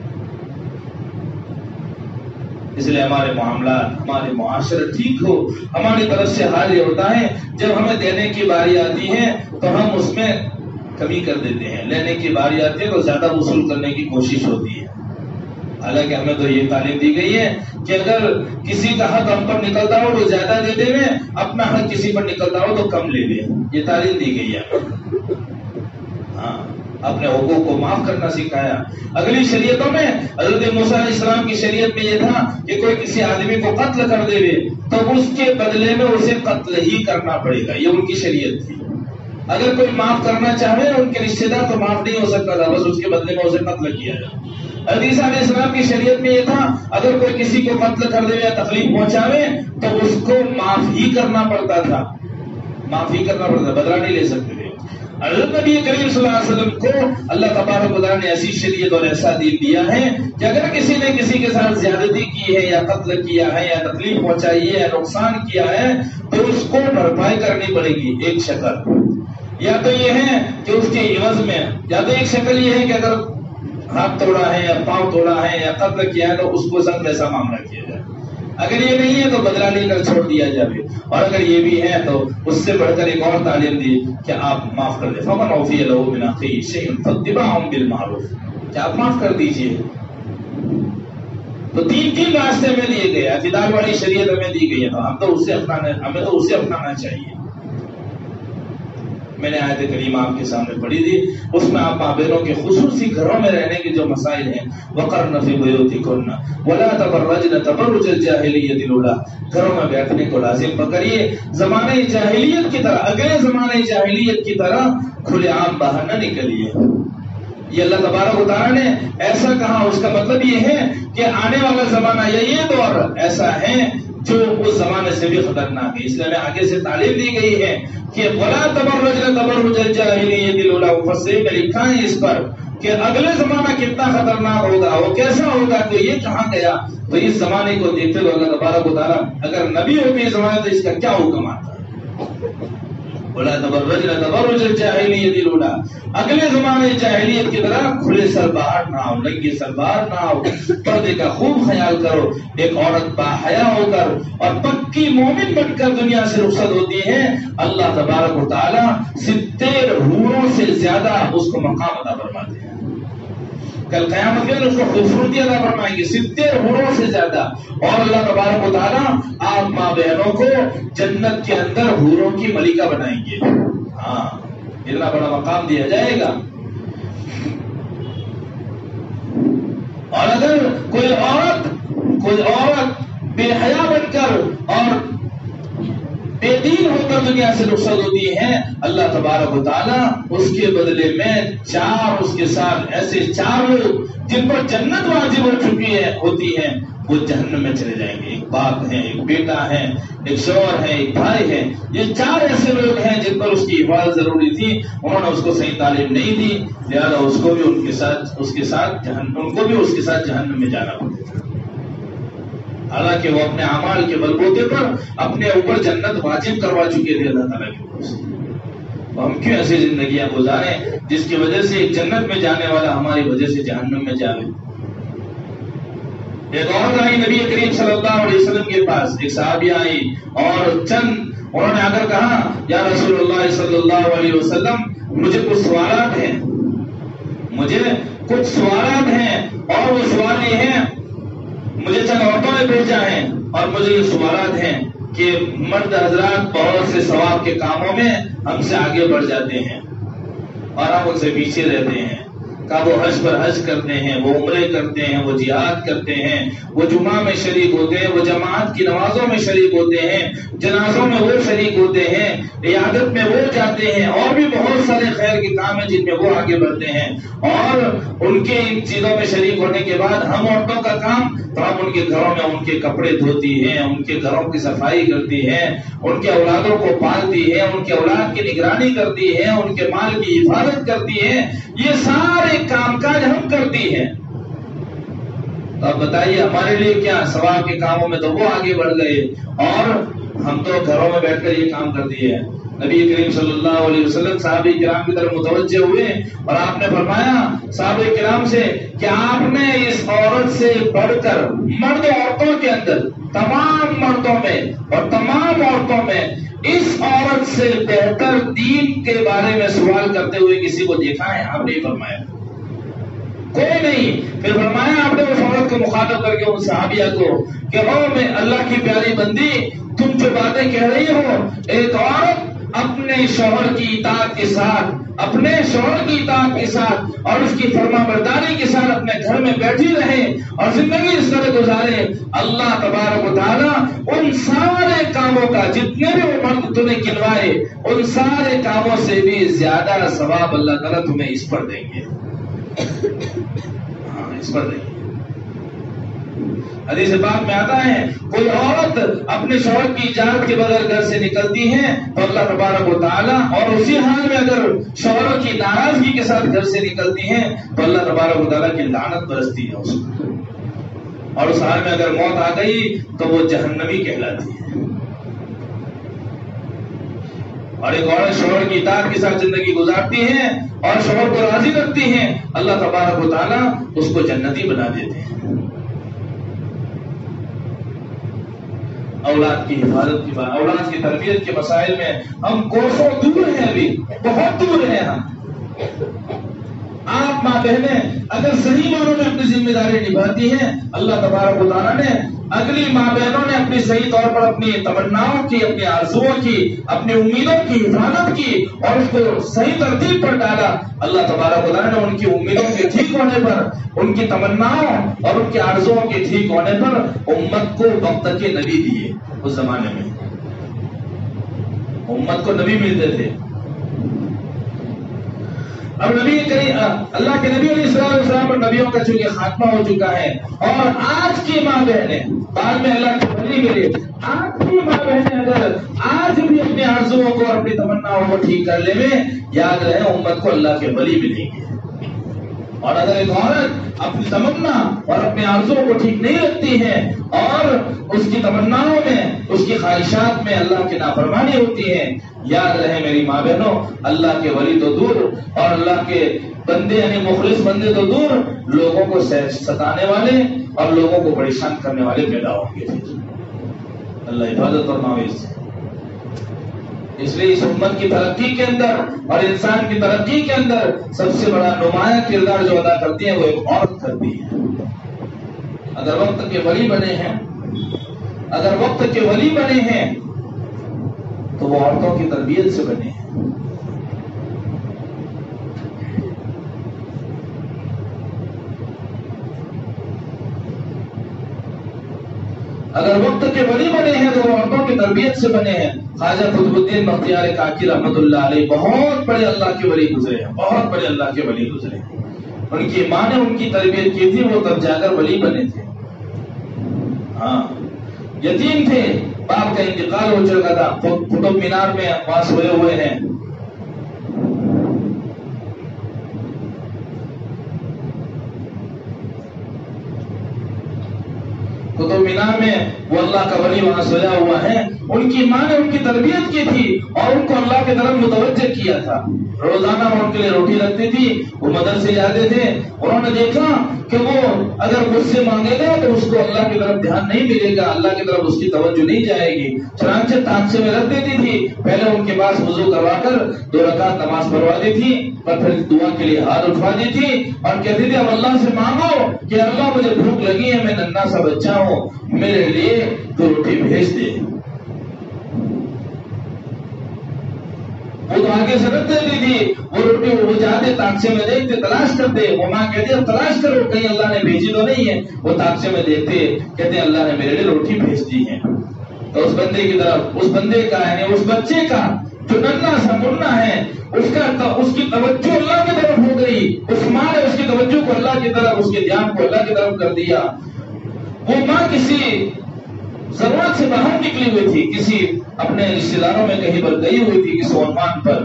اس لیے ہمارے معاملات، ہمارے معاشرہ ٹھیک ہو، ہماری طرف سے حال یہ ہوتا ہے جب ہمیں دینے کی باری آتی ہے تو ہم اس میں کمی کر دیتے ہیں، لینے کی باری آتی ہے تو زیادہ وصول کرنے کی کوشش ہوتی ہے۔ حالانکہ ہمیں تو یہ تعلیم دی گئی ہے کہ اگر کسی کا حق ہم پر نکلتا ہو تو زیادہ دے دے، اپنا حق کسی پر نکلتا ہو تو کم لے لے، یہ تعلیم دی گئی ہے۔ ہاں، اپنے حقوق کو معاف کرنا سکھایا۔ اگلی شریعتوں میں حضرت موسیٰ علیہ السلام کی شریعت میں یہ تھا کہ کوئی کسی آدمی کو قتل کر دے تو اس کے بدلے میں اسے قتل ہی کرنا پڑے گا، یہ ان کی شریعت تھی۔ اگر کوئی معاف کرنا چاہے ان کے رشتے دار تو معاف نہیں ہو سکتا تھا، بس اس کے بدلے میں اسے قتل کیا جائے۔ حدیث علیہ السلام کی شریعت میں یہ تھا اگر کوئی کسی کو قتل کر دے یا تکلیف پہنچاوے تو اس کو معاف ہی کرنا پڑتا تھا، معاف ہی کرنا پڑتا، بدلہ نہیں لے سکتے تھے۔ حضرت نبی کریم صلی اللہ علیہ وسلم کو اللہ تبارک و تعالیٰ نے ایسی شریعت اور ایسا دین دیا ہے کہ اگر کسی نے کسی کے ساتھ زیادتی کی ہے یا قتل کیا ہے یا تکلیف پہنچائی ہے یا نقصان کیا ہے تو اس کو بھرپائی کرنی پڑے گی۔ ایک شکل یا تو یہ ہے کہ اس کے عوض میں، یا تو ایک شکل یہ ہے کہ اگر ہاتھ توڑا ہے یا پاؤں توڑا ہے یا قتل کیا ہے تو اس کو سب ویسا معاملہ کیا جائے۔ اگر یہ نہیں ہے تو بدلہ لے کر چھوڑ دیا جائے، اور اگر یہ بھی ہے تو اس سے بڑھ کر ایک اور تعلیم دی کہ آپ معاف کر دیں۔ فمن عفی لہ من اخیہ شیء فاتباع بالمعروف، کہ آپ معاف کر دیجئے۔ تو تین تین راستے میں دیے گئے، اعتدال والی شریعت ہمیں دی گئی ہے، تو ہم تو اسے اپنانا ہمیں تو اسے اپنانا چاہیے۔ میں نے آیت کریمہ آپ کے سامنے پڑھی تھی، اس میں آپ ماں بہنوں کے خصوصی گھروں میں رہنے کے جو مسائل ہیں، وقرن فی بیوتکن ولا تبرجن تبرج الجاہلیۃ الاولی، گھروں میں بیٹھنے کو لازم پکڑیے، زمانے جاہلیت کی طرح، اگلے زمانے جاہلیت کی طرح کھلے عام باہر نہ نکلیے۔ یہ اللہ تبارک و تعالیٰ نے ایسا کہا، اس کا مطلب یہ ہے کہ آنے والا زمانہ یا یہ دور ایسا ہے جو اس زمانے سے بھی خطرناک ہے۔ اس لیے ہمیں آگے سے تعلیم دی گئی ہے کہ ولا تبرجن تبرج الجاہلیۃ الاولی، مفسرین نے لکھا ہے اس پر کہ اگلے زمانہ کتنا خطرناک ہوگا، وہ کیسا ہوگا، تو یہ کہاں گیا، تو اس زمانے کو دیکھتے ہوئے اللہ تبارک و تعالیٰ اگر نبی ہوتے اس زمانے تو اس کا کیا حکم آتا ہے، ولا تبرجن تبرج الجاہلیۃ الاولی، اگلے زمانے جاہلیت کی طرح کھلے سر باہر نہ ہو، ننگے سر باہر نہ ہو، پردے کا خوب خیال کرو۔ ایک عورت باحیا ہو کر اور پکی مومن بن کر دنیا سے رخصت ہوتی ہے، اللہ تبارک و تعالیٰ ستر حوروں سے زیادہ اس کو مقام عطا فرماتے ہیں۔ کل قیامت کے اس کو خوبصورتی عطا فرمائیں گے ستر حوروں سے زیادہ، اور اللہ تبارک و تعالیٰ آپ ماں بہنوں کو جنت کے اندر حوروں کی ملکہ بنائیں گے۔ ہاں، اتنا بڑا مقام دیا جائے گا۔ اور اگر کوئی عورت کوئی عورت بے حیا بن کر اور بے دین ہو کر دنیا سے رخصت ہوتی ہے، اللہ تبارک و تعالیٰ اس کے بدلے میں چار اس کے ساتھ ایسے چار لوگ جن پر جنت واجب ہو چکی ہے ہوتی ہے، وہ جہنم میں چلے جائیں گے۔ ایک باپ ہے، ایک بیٹا ہے، ایک شوہر ہے، ایک بھائی ہے، یہ چار ایسے لوگ ہیں جن پر اس کی حفاظت ضروری تھی، انہوں نے اس کو صحیح تعلیم نہیں دی، لہذا اس کو بھی ان کے ساتھ اس کے ساتھ جہنم ان کو بھی اس کے ساتھ جہنم میں جانا پڑے گا۔ حالانکہ وہ اپنے اعمال کے بلبوتے پر اپنے اوپر جنت واجب کروا چکے تھے اللہ تعالیٰ کی طرف سے۔ ہم کیوں ایسی زندگیاں گزاریں جس کی وجہ سے ایک جنت میں جانے والا ہماری وجہ سے جہنم میں جاوے۔ ایک اور آئی نبی کریم صلی اللہ علیہ وسلم کے پاس، ایک صحابی آئی اور چند انہوں نے آ کر کہا، یا رسول اللہ صلی اللہ علیہ وسلم، مجھے کچھ سوالات ہیں مجھے کچھ سوالات ہیں اور وہ سوال یہ ہیں، مجھے چند عورتوں نے بھیجا ہے اور مجھے یہ سوالات ہیں کہ مرد حضرات بہت سے ثواب کے کاموں میں ہم سے آگے بڑھ جاتے ہیں اور ہم ان سے پیچھے رہتے ہیں. کہ وہ حج پر حج کرتے ہیں، وہ عمرے کرتے ہیں، وہ جہاد کرتے ہیں، وہ جمعہ میں شریک ہوتے ہیں، وہ جماعت کی نمازوں میں شریک ہوتے ہیں، جنازوں میں وہ شریک ہوتے ہیں، عیادت میں وہ جاتے ہیں، اور بھی بہت سارے خیر کے کام ہیں جن میں وہ آگے بڑھتے ہیں. اور ان کے ان چیزوں میں شریک ہونے کے بعد ہم عورتوں کا کام تو ہم ان کے گھروں میں ان کے کپڑے دھوتی ہیں، ان کے گھروں کی صفائی کرتی ہیں، ان کے اولادوں کو پالتی ہیں، ان کے اولاد کی نگرانی کرتی ہیں، ان کے مال کی حفاظت کرتی ہیں. یہ سارے کام کاج ہم کرتی ہیں. تو اب بتائیے ہمارے لیے کیا ثواب کے کاموں میں تو وہ آگے بڑھ گئے اور ہم تو گھروں میں بیٹھ کر یہ کام کر دیے. نبی کریم صلی اللہ علیہ وسلم صحابہ کرام کی طرف متوجہ ہوئے اور آپ نے فرمایا صحابہ کرام سے کہ آپ نے اس عورت سے بڑھ کر مرد عورتوں کے اندر تمام مردوں میں اور تمام عورتوں میں اس عورت سے بہتر دین کے بارے میں سوال کرتے ہوئے کسی کو دیکھا ہے؟ آپ نے فرمایا کوئی نہیں. پھر فرمایا آپ نے اس عورت کو مخاطب کر کے ان صحابیہ کو کہ او میں اللہ کی پیاری بندی، تم جو باتیں کہہ رہی ہو، ایک عورت اپنے شوہر کی اطاعت کے ساتھ اپنے شوہر کی اطاعت کے ساتھ اور اس کی فرما برداری کے ساتھ اپنے گھر میں بیٹھی رہے اور زندگی اس طرح گزارے، اللہ تبارک و تعالیٰ ان سارے کاموں کا جتنے بھی وہ مرد تمہیں گنوائے ان سارے کاموں سے بھی زیادہ ثواب اللہ تعالیٰ تمہیں اس پر دیں گے. ہاں اس پر دیں گے. حدیث پاک میں آتا ہے کوئی عورت اپنے شوہر کی اجازت کے بغیر گھر سے نکلتی ہے تو اللہ تبارک و تعالیٰ، اور اسی حال میں اگر شوہر کی ناراضگی کے ساتھ گھر سے نکلتی ہیں تو اللہ تبارک و تعالیٰ کی لعنت برستی ہے اس پر، اور اس حال میں اگر موت آ گئی تو وہ جہنمی کہلاتی ہے. اور ایک عورت شوہر کی اطاعت کے ساتھ زندگی گزارتی ہے اور شوہر کو راضی رکھتی ہے، اللہ تبارک و تعالیٰ اس کو جنتی بنا دیتے ہیں. اولاد کی حفاظت کی بات، اولاد کی تربیت کے مسائل میں ہم کوسوں دور ہیں، ابھی بہت دور ہیں ہم. آپ ماں بہنیں اگر صحیح معنوں میں اپنی ذمہ داری نبھاتی ہیں، اللہ تبارک و تعالیٰ نے اگلی ماں بہنوں نے اپنی صحیح طور پر اپنی تمناؤں کی، اپنی آرزوؤں کی، اپنی امیدوں کی حفاظت کی اور اس کو صحیح ترتیب پر ڈالا. اللہ تبارک و تعالیٰ نے ان کی امیدوں کے ٹھیک ہونے پر، ان کی تمناؤں اور ان کی آرزوؤں کے ٹھیک ہونے پر امت کو وقت کے نبی دیے. اس زمانے میں امت کو نبی ملتے تھے. اب نبی اللہ کے نبی علیہ السلام اور نبیوں کا چونکہ خاتمہ ہو چکا ہے اور آج کی ماں بہنیں بعد میں اللہ کی بندی ملے، آج کی ماں بہنیں اگر آج بھی اپنے آرزوؤں کو اور اپنی تمناؤں کو ٹھیک کر لے میں، یاد رہے امت کو اللہ کے ولی ملیں گے. اور اگر ایک عورت اپنی تمنا اور اپنے آرزوؤں کو ٹھیک نہیں رکھتی ہے اور اس کی تمناؤں میں، اس کی خواہشات میں اللہ کی نافرمانی ہوتی ہے، یاد رہے میری ماں بہنوں، اللہ کے ولی تو دور اور اللہ کے بندے یعنی مخلص بندے تو دور، لوگوں کو ستانے والے اور لوگوں کو پریشان کرنے والے پیدا ہوں گے. اللہ حفاظت فرمائے اس سے. اس لیے اس امت کی ترقی کے اندر اور انسان کی ترقی کے اندر سب سے بڑا نمایاں کردار جو ادا کرتی ہے وہ ایک عورت کرتی ہے. اگر وقت کے ولی بنے ہیں اگر وقت کے ولی بنے ہیں تو وہ عورتوں کی تربیت سے بنے ہیں. اگر وقت کے ولی بنے ہیں تو وہ عورتوں کی تربیت سے بنے ہیں. خواجہ قطب الدین بختیار کاکی رحمۃ اللہ علیہ بہت بڑے اللہ کے ولی گزرے ہیں، بہت بڑے اللہ کے ولی گزرے ہیں. ان کی ماں نے ان کی تربیت کی تھی، وہ تب جا کر ولی بنے تھے. ہاں یتیم تھے، باپ کا انتقال ہو چکا تھا، قطب مینار میں وہاں سوئے ہوئے ہیں. قطب مینار میں وہ اللہ کا ولی وہاں سویا ہوا ہے. ان کی ماں نے ان کی تربیت کی تھی اور ان کو اللہ کی طرف متوجہ کیا تھا. روزانہ وہ ان کے لیے روٹی رکھتی تھی، وہ مدرسے جاتے تھے. انہوں نے دیکھا کہ وہ اگر مجھ سے مانگے گا تو اس کو اللہ کی طرف دھیان نہیں ملے گا، اللہ کی طرف اس کی توجہ نہیں جائے گی. چنانچہ تانچے میں رکھ دیتی تھی. پہلے ان کے پاس وضو کروا کر دو رکعت نماز پڑھوا دی تھی اور پھر دعا کے لیے ہاتھ اٹھوا دی تھی اور کہتی تھی اب اللہ سے مانگو کہ اللہ مجھے بھوک لگی ہے، میں ننھا سا بچہ ہوں، میرے لیے تو روٹی بھیج دے. وہ تو آگے سے رکھ دیتی تھی وہ روٹی، وہ جاتے تاکچے میں دیکھتے تلاش کرتے، وہ ماں کہتی اب تلاش کرو کہیں اللہ نے بھیجی تو نہیں ہے، وہ تاکچے میں دیکھتے کہتے اللہ نے میرے لیے روٹی بھیج دی ہے۔ تو اس بندے کی طرف، اس بندے کا یعنی اس بچے کا جو ننھا سا منا ہے، اس کا اس کی توجہ اللہ کی طرف ہو گئی، اس ماں نے اس کی توجہ کو اللہ کی طرف، اس کے دھیان کو اللہ کی طرف کر دیا۔ وہ ماں کسی ضرورت سے باہر نکلی ہوئی تھی، کسی اپنے رشتے داروں میں کہیں پر گئی ہوئی تھی کسی عنوان پر،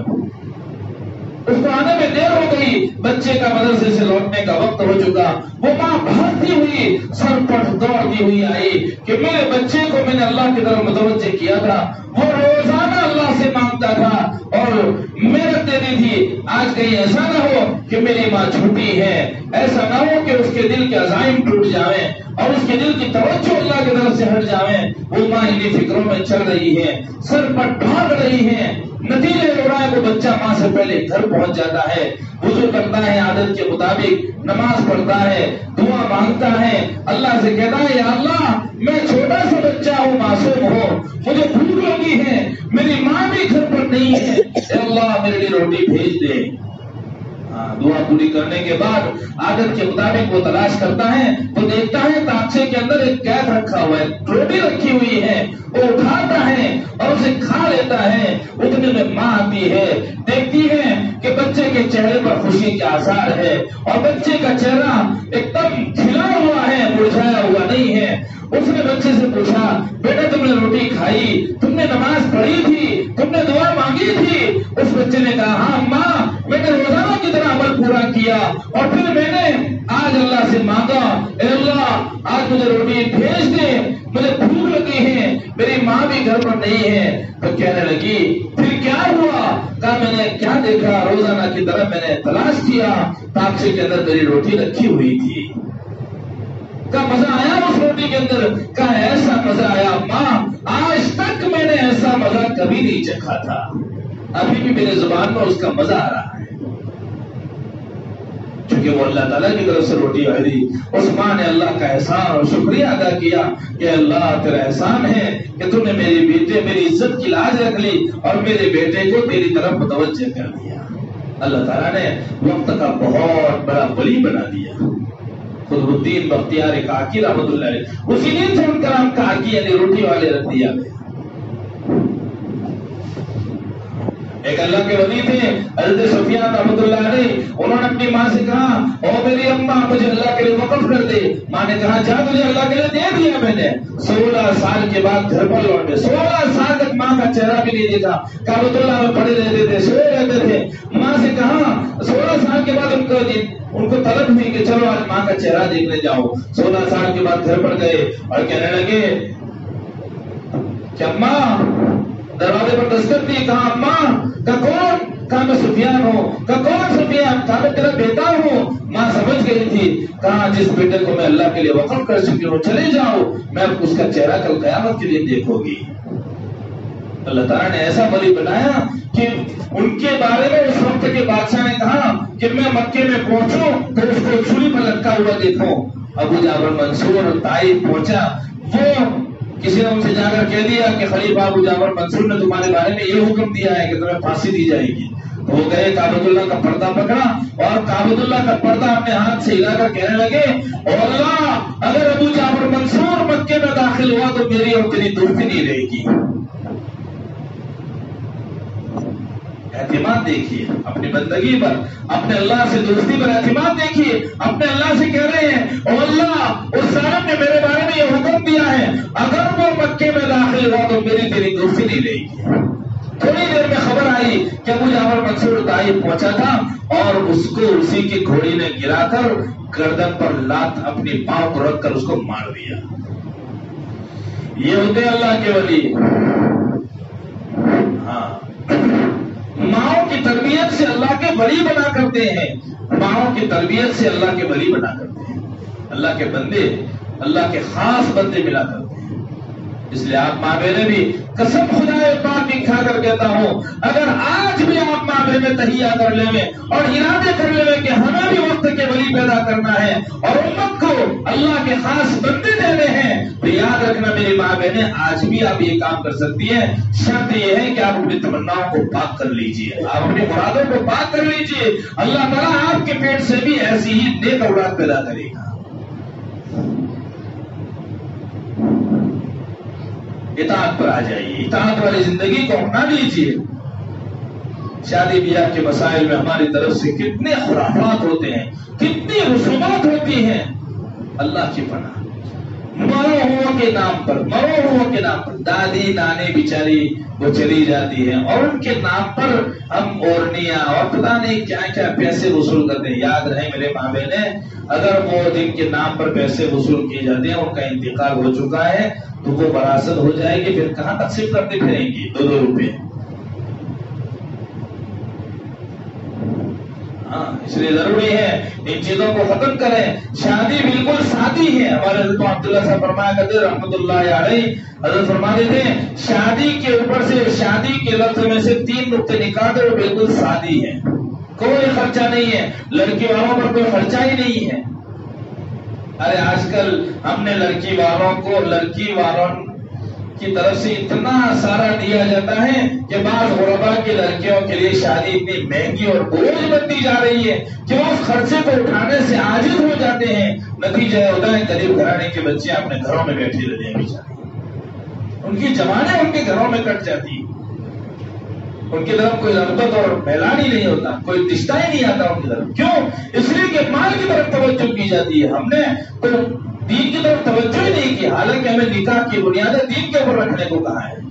اس کو آنے میں دیر ہو گئی، بچے کا مدرسے سے لوٹنے کا وقت ہو چکا، وہ ماں بھاگتی ہوئی سر پر دوڑتی ہوئی آئی کہ میرے بچے کو میں نے اللہ کی طرف متوجہ کیا تھا، وہ روزانہ اللہ سے مانگتا تھا اور محنت دیتی تھی، آج کہیں ایسا نہ ہو کہ میری ماں چھوٹی ہے، ایسا نہ ہو کہ اس کے دل کے عزائم ٹوٹ جائیں اور اس کے دل کی توجہ اللہ کی طرف سے ہٹ جائیں۔ وہ ماں انہیں فکروں میں چل رہی ہے، سر پر بھاگ رہی ہے، نتیجے ہو رہا ہے وہ بچہ ماں سے پہلے گھر پہنچ جاتا ہے، وضو کرتا ہے عادت کے مطابق، نماز پڑھتا ہے، دعا مانگتا ہے، اللہ سے کہتا ہے یا اللہ میں چھوٹا سا بچہ ہوں، معصوم ہوں، مجھے بھوک لگی ہے، میری ماں بھی گھر پر نہیں ہے، اے اللہ میرے لیے روٹی بھیج دے۔ دعا پوری کرنے کے بعد عادت کے مطابق وہ تلاش کرتا ہے، وہ دیکھتا ہے تاکچے کے اندر ایک قید رکھا ہوا ہے، روٹی رکھی ہوئی ہے، وہ اٹھاتا ہے اور اسے کھا لیتا ہے۔ اتنے میں ماں آتی ہے، دیکھتی ہے کہ بچے کے چہرے پر خوشی کے آثار ہے اور بچے کا چہرہ ایک دم کھلا ہوا ہے، مرجھایا ہوا نہیں ہے۔ اس نے بچے سے پوچھا بیٹا تم نے روٹی کھائی، تم نے نماز پڑھی تھی، تم نے دعا مانگی تھی؟ اس بچے نے کہا ہاں ماں میں نے روزانہ کی طرح عمل پورا کیا اور پھر میں نے آج اللہ سے مانگا اے اللہ آج مجھے روٹی بھیج دے، مجھے بھوک لگی ہے، میری ماں بھی گھر پر نہیں ہے۔ تو کہنے لگی پھر کیا ہوا؟ کہا میں نے کیا دیکھا، روزانہ کی طرح میں نے تلاش کیا، تاکچے کے اندر میری روٹی رکھی ہوئی تھی۔ کا مزہ آیا اس روٹی کے اندر؟ کا ایسا مزہ آیا ماں آج تک میں نے ایسا مزہ کبھی نہیں چکھا تھا، ابھی بھی میرے زبان میں اس کا مزہ آ رہا ہے، کیونکہ وہ اللہ تعالیٰ کی طرف سے روٹی آئی تھی۔ اس ماں نے اللہ کا احسان اور شکریہ ادا کیا کہ اللہ تیرا احسان ہے کہ تو نے میری بیٹے میری عزت کی لاج رکھ لی اور میرے بیٹے کو تیری طرف متوجہ کر دیا۔ اللہ تعالیٰ نے وقت کا بہت بڑا ولی بنا دیا۔ قطب الدین بختیار کاکی رحمۃ اللہ علیہ اسی دن سے ان کا نام کاکی یعنی روٹی والے رکھ دیا گیا۔ ایک اللہ کے ولی تھے حضرت سفیان رحمۃ اللہ علیہ، انہوں نے اپنی ماں سے کہا او میری اماں مجھے اللہ کے لیے وقف کر دے۔ ماں نے کہا جا تجھے اللہ کے لیے دے دیا میں نے۔ سولہ سال کے بعد گھر پر لوٹے، سولہ سال تک ماں کا چہرہ بھی نہیں دیکھا، کعبۃ اللہ میں پڑے رہتے تھے، سوئے رہتے تھے۔ ماں سے کہا سولہ سال کے بعد ان کو ان کو طلب ہوئی کہ چلو آج ماں کا چہرہ دیکھنے جاؤ۔ سولہ سال کے بعد گھر پر گئے اور کہنے لگے کہ اماں، دروازے پر دستک دی، کہا اماں کا کون؟ کہا میں سفیان ہوں۔ کہا کون سفیان؟ کہا میں تیرا بیٹا ہوں۔ ماں سمجھ گئی تھی، کہا جس بیٹے کو میں اللہ کے لیے وقف کر چکی ہوں چلے جاؤ، میں اس کا چہرہ کل قیامت کے لیے دیکھو گی۔ اللہ تعالیٰ نے ایسا ولی بنایا کہ ان کے بارے میں اس وقت کے بادشاہ نے کہا کہ میں مکے میں پہنچوں تو اس کو چھری پر لٹکا ہوا دیکھوں۔ ابو جعفر منصور طائف پہنچا، وہ کسی نے ان سے جا کر کہہ دیا کہ خلیفہ ابو جعفر منصور نے تمہارے بارے میں یہ حکم دیا ہے کہ تمہیں پھانسی دی جائے گی۔ تو وہ گئے کعبۃ اللہ کا پردہ پکڑا اور کعبۃ اللہ کا پردہ اپنے ہاتھ سے ہلا کر کہنے لگے اور اللہ اگر ابو جعفر منصور مکے میں داخل ہوا تو میری اور تیری دوستی نہیں رہے گی۔ اعتماد دیکھیے اپنی بندگی پر، اپنے اللہ سے دوستی پر اعتماد دیکھیے، اپنے اللہ سے کہہ رہے ہیں او اللہ اس ظالم نے میرے بارے میں یہ حکم دیا ہے اگر وہ مکے میں داخل ہوا تو میری تیری دوستی نہیں رہے گی۔ تھوڑی دیر میں خبر آئی کہ ابو جعفر منصور طائف پہنچا تھا اور اس کو اسی کی گھوڑی نے گرا کر گردن پر لات اپنی پاؤں کو رکھ کر اس کو مار دیا۔ یہ ہوتے اللہ کے ولی۔ ہاں، ماؤں کی تربیت سے اللہ کے ولی بنا کرتے ہیں، ماؤں کی تربیت سے اللہ کے ولی بنا کرتے ہیں، اللہ کے بندے، اللہ کے خاص بندے ملا کرتے ہیں۔ اس لیے آپ ماں بہنیں بھی قسم خدا پاک کی کھا کر کہتا ہوں، اگر آج بھی آپ ماں بہنیں تہیا کر لیں اور ارادے کر لیں کہ ہمیں بھی وقت کے ولی پیدا کرنا ہے اور امت کو اللہ کے خاص بندے دینے ہیں، تو یاد رکھنا میری ماں بہنیں آج بھی آپ یہ کام کر سکتی ہیں۔ شرط یہ ہے کہ آپ اپنی تمناؤں کو پاک کر لیجئے، آپ اپنی مرادوں کو پاک کر لیجئے، اللہ تعالیٰ آپ کے پیٹ سے بھی ایسی ہی نیک اولاد پیدا کرے گا۔ اطاعت پر آ جائیے، اطاعت والی زندگی کو اپنا لیجیے۔ شادی بیاہ کے مسائل میں ہماری طرف سے کتنے خرافات ہوتے ہیں، کتنی رسومات ہوتی ہیں، اللہ کی پناہ۔ مرو ہو کے نام پر، مرو ہو کے نام پر دادی نانی بیچاری وہ چلی جاتی ہے اور ان کے نام پر ہم اورنیاں اور پتہ نہیں کیا کیا پیسے وصول کرتے ہیں۔ یاد رہے میرے ماں بہنیں، اگر وہ جن کے نام پر پیسے وصول کیے جاتے ہیں ان کا انتقال ہو چکا ہے تو وہ وراثت ہو جائے گی، پھر کہاں تقسیم کرتے پھریں گی دو دو روپے؟ ہاں، اس لیے ضروری ہے ان چیزوں کو ختم کریں۔ شادی بالکل سادی ہے۔ ہمارے حضرت عبداللہ صاحب فرمایا کرتے رحمۃ اللہ علیہ، حضرت فرماتے تھے شادی کے اوپر سے شادی کے لفظ میں سے تین نقطے نکال دے، بالکل سادی ہے، کوئی خرچہ نہیں ہے، لڑکی والوں پر کوئی خرچہ ہی نہیں ہے۔ ارے آج کل ہم نے لڑکی والوں کو لڑکی والوں کی طرف سے اتنا سارا دیا جاتا ہے کہ بعض غربا کی لڑکیوں کے لیے شادی اتنی مہنگی اور بوجھ بنتی جا رہی ہے کہ وہ اس خرچے کو اٹھانے سے عاجز ہو جاتے ہیں۔ نتیجہ ہوتا ہے غریب گھرانے کے بچے اپنے گھروں میں بیٹھے رہتے ہیں بیچارے، ان کی جوانیں ان کے گھروں میں کٹ جاتی، ان کی طرف کوئی رغبت اور میلان ہی نہیں ہوتا، کوئی رشتہ ہی نہیں آتا ان کی طرف۔ کیوں؟ اس لیے کہ مال کی طرف توجہ کی جاتی ہے، ہم نے تو دین کی طرف توجہ ہی نہیں کی، حالانکہ ہمیں نکاح کی بنیادیں دین کے اوپر رکھنے کو کہا ہے۔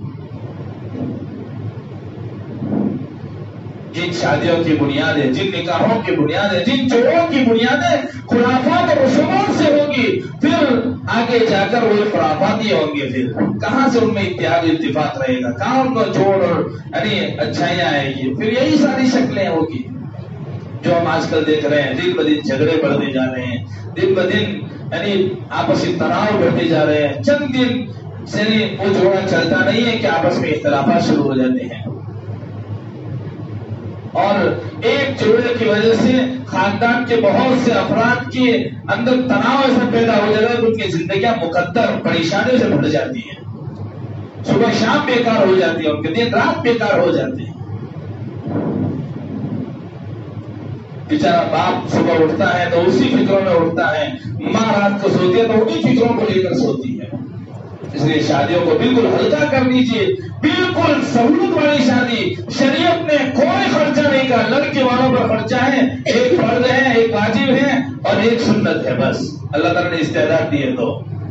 جن شادیوں کی بنیادیں، جن نکاحوں کی بنیادیں، جن جوڑوں کی بنیادیں خرافات اور رسومات سے ہوگی، پھر آگے جا کر وہ خرافات ہی ہوں گے، پھر کہاں سے ان میں اتحاد اتفاق رہے گا، کہاں ان کو جوڑ اور یعنی اچھائیاں آئے گی؟ پھر یہی ساری شکلیں ہوگی جو ہم آج کل دیکھ رہے ہیں۔ دن بدن جھگڑے بڑھتے جا رہے ہیں، دن بدن یعنی آپسی تناؤ بڑھتے جا رہے ہیں، چند دن سے وہ جوڑا چلتا نہیں ہے کہ آپس میں اختلافات شروع ہو جاتے ہیں، اور ایک جوڑے کی وجہ سے خاندان کے بہت سے افراد کے اندر تناؤ ایسا پیدا ہو جاتا ہے کہ ان کی زندگیاں مقدر پریشانیوں سے بھر جاتی ہیں، صبح شام بیکار ہو جاتی ہے، ان کے دن رات بیکار ہو جاتے ہیں۔ بیچارہ باپ صبح اٹھتا ہے تو اسی فکروں میں اٹھتا ہے، ماں رات کو سوتی ہے تو انہی فکروں کو لے کر سوتی ہے۔ اس لیے شادیوں کو بالکل ہلکا کر دیجیے، بالکل سہولت والی شادی۔ شریعت نے کوئی خرچہ نہیں کہا، لڑکے والوں پر خرچہ ہے، ایک فرض ہے، ایک واجب ہے اور ایک سنت ہے، بس اللہ تعالیٰ نے استعداد دی ہے تو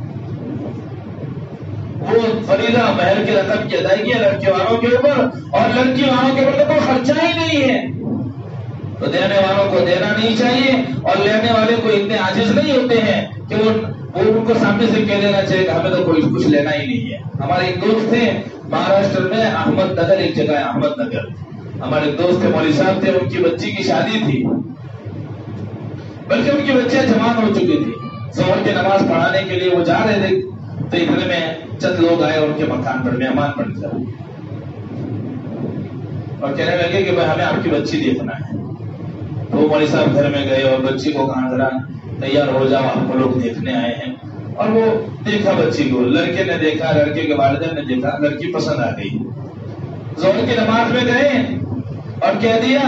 وہ فریضہ مہر کی رقم کی ادائیگی ہے لڑکے والوں کے اوپر، اور لڑکی والوں کے اوپر تو کوئی خرچہ ہی نہیں ہے، تو دینے والوں کو دینا نہیں چاہیے اور لینے والے کو اتنے عاجز نہیں ہوتے ہیں کہ وہ وہ ان کو سامنے سے کہہ دینا چاہیے کہ ہمیں تو کوئی کچھ لینا ہی نہیں ہے۔ ہمارے ایک دوست تھے مہاراشٹر میں، احمد نگر ایک جگہ ہے، احمد نگر، ہمارے دوست تھے، مولوی صاحب تھے، ان کی بچی کی شادی تھی، بلکہ ان کی بچیاں جوان ہو چکی تھی، ظہر کی نماز پڑھانے کے لیے وہ جا رہے تھے تو اتنے میں چند لوگ آئے ان کے مکان پر، مہمان بن کر، اور کہنے لگے کہ بھائی ہمیں آپ کی بچی دیکھنا ہے۔ تو مولوی صاحب گھر میں گئے اور بچی کو کہا ذرا تیار ہو جاؤ، آپ کو لوگ دیکھنے آئے ہیں، اور وہ دیکھا بچی کو، لڑکے نے دیکھا، لڑکے کے والدین نے دیکھا، لڑکی پسند آ گئی۔ ظہر کی نماز میں گئے اور کہہ دیا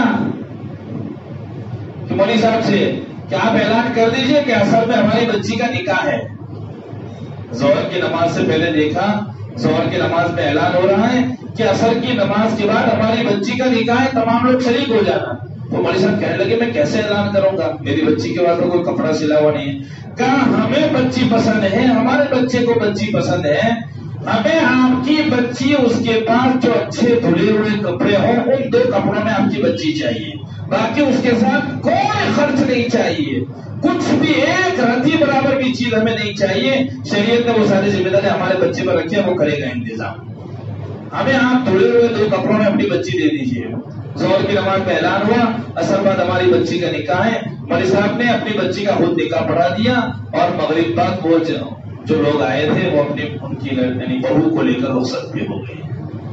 کہ مولوی صاحب سے کہ آپ اعلان کر دیجئے کہ اصل میں ہماری بچی کا نکاح ہے۔ ظہر کی نماز سے پہلے دیکھا، ظہر کی نماز میں اعلان ہو رہا ہے کہ عصر کی نماز کے بعد ہماری بچی کا نکاح ہے، تمام لوگ شریک ہو جانا۔ تو مولوی صاحب کہنے لگے میں کیسے اعلان کروں گا، میری بچی کے بعد تو کوئی کپڑا سلا ہوا نہیں ہے۔ کہا ہمیں بچی پسند ہے، ہمارے بچے کو بچی پسند ہے، ہمیں آپ کی بچی، اس کے پاس جو اچھے دھلے ہوئے کپڑے ہوں ان دو کپڑوں میں آپ کی بچی چاہیے، باقی اس کے ساتھ کوئی خرچ نہیں چاہیے، کچھ بھی ایک رتی برابر کی چیز ہمیں نہیں چاہیے۔ شریعت نے وہ ساری ذمہ داری ہمارے بچے پر رکھی ہے، وہ کرے گا انتظام، ہمیں آپ دھلے ہوئے دو کپڑوں میں اپنی بچی دے دیجیے۔ ظہر کی نماز میں اعلان ہوا، عصر بعد ہماری بچی کا نکاح ہے، مولوی صاحب نے اپنی بچی کا خود نکاح پڑھا دیا، اور مغرب بعد وہ جو لوگ آئے تھے وہ اپنی ان کی یعنی بہو کو لے کر رخصت پہ ہو گئے.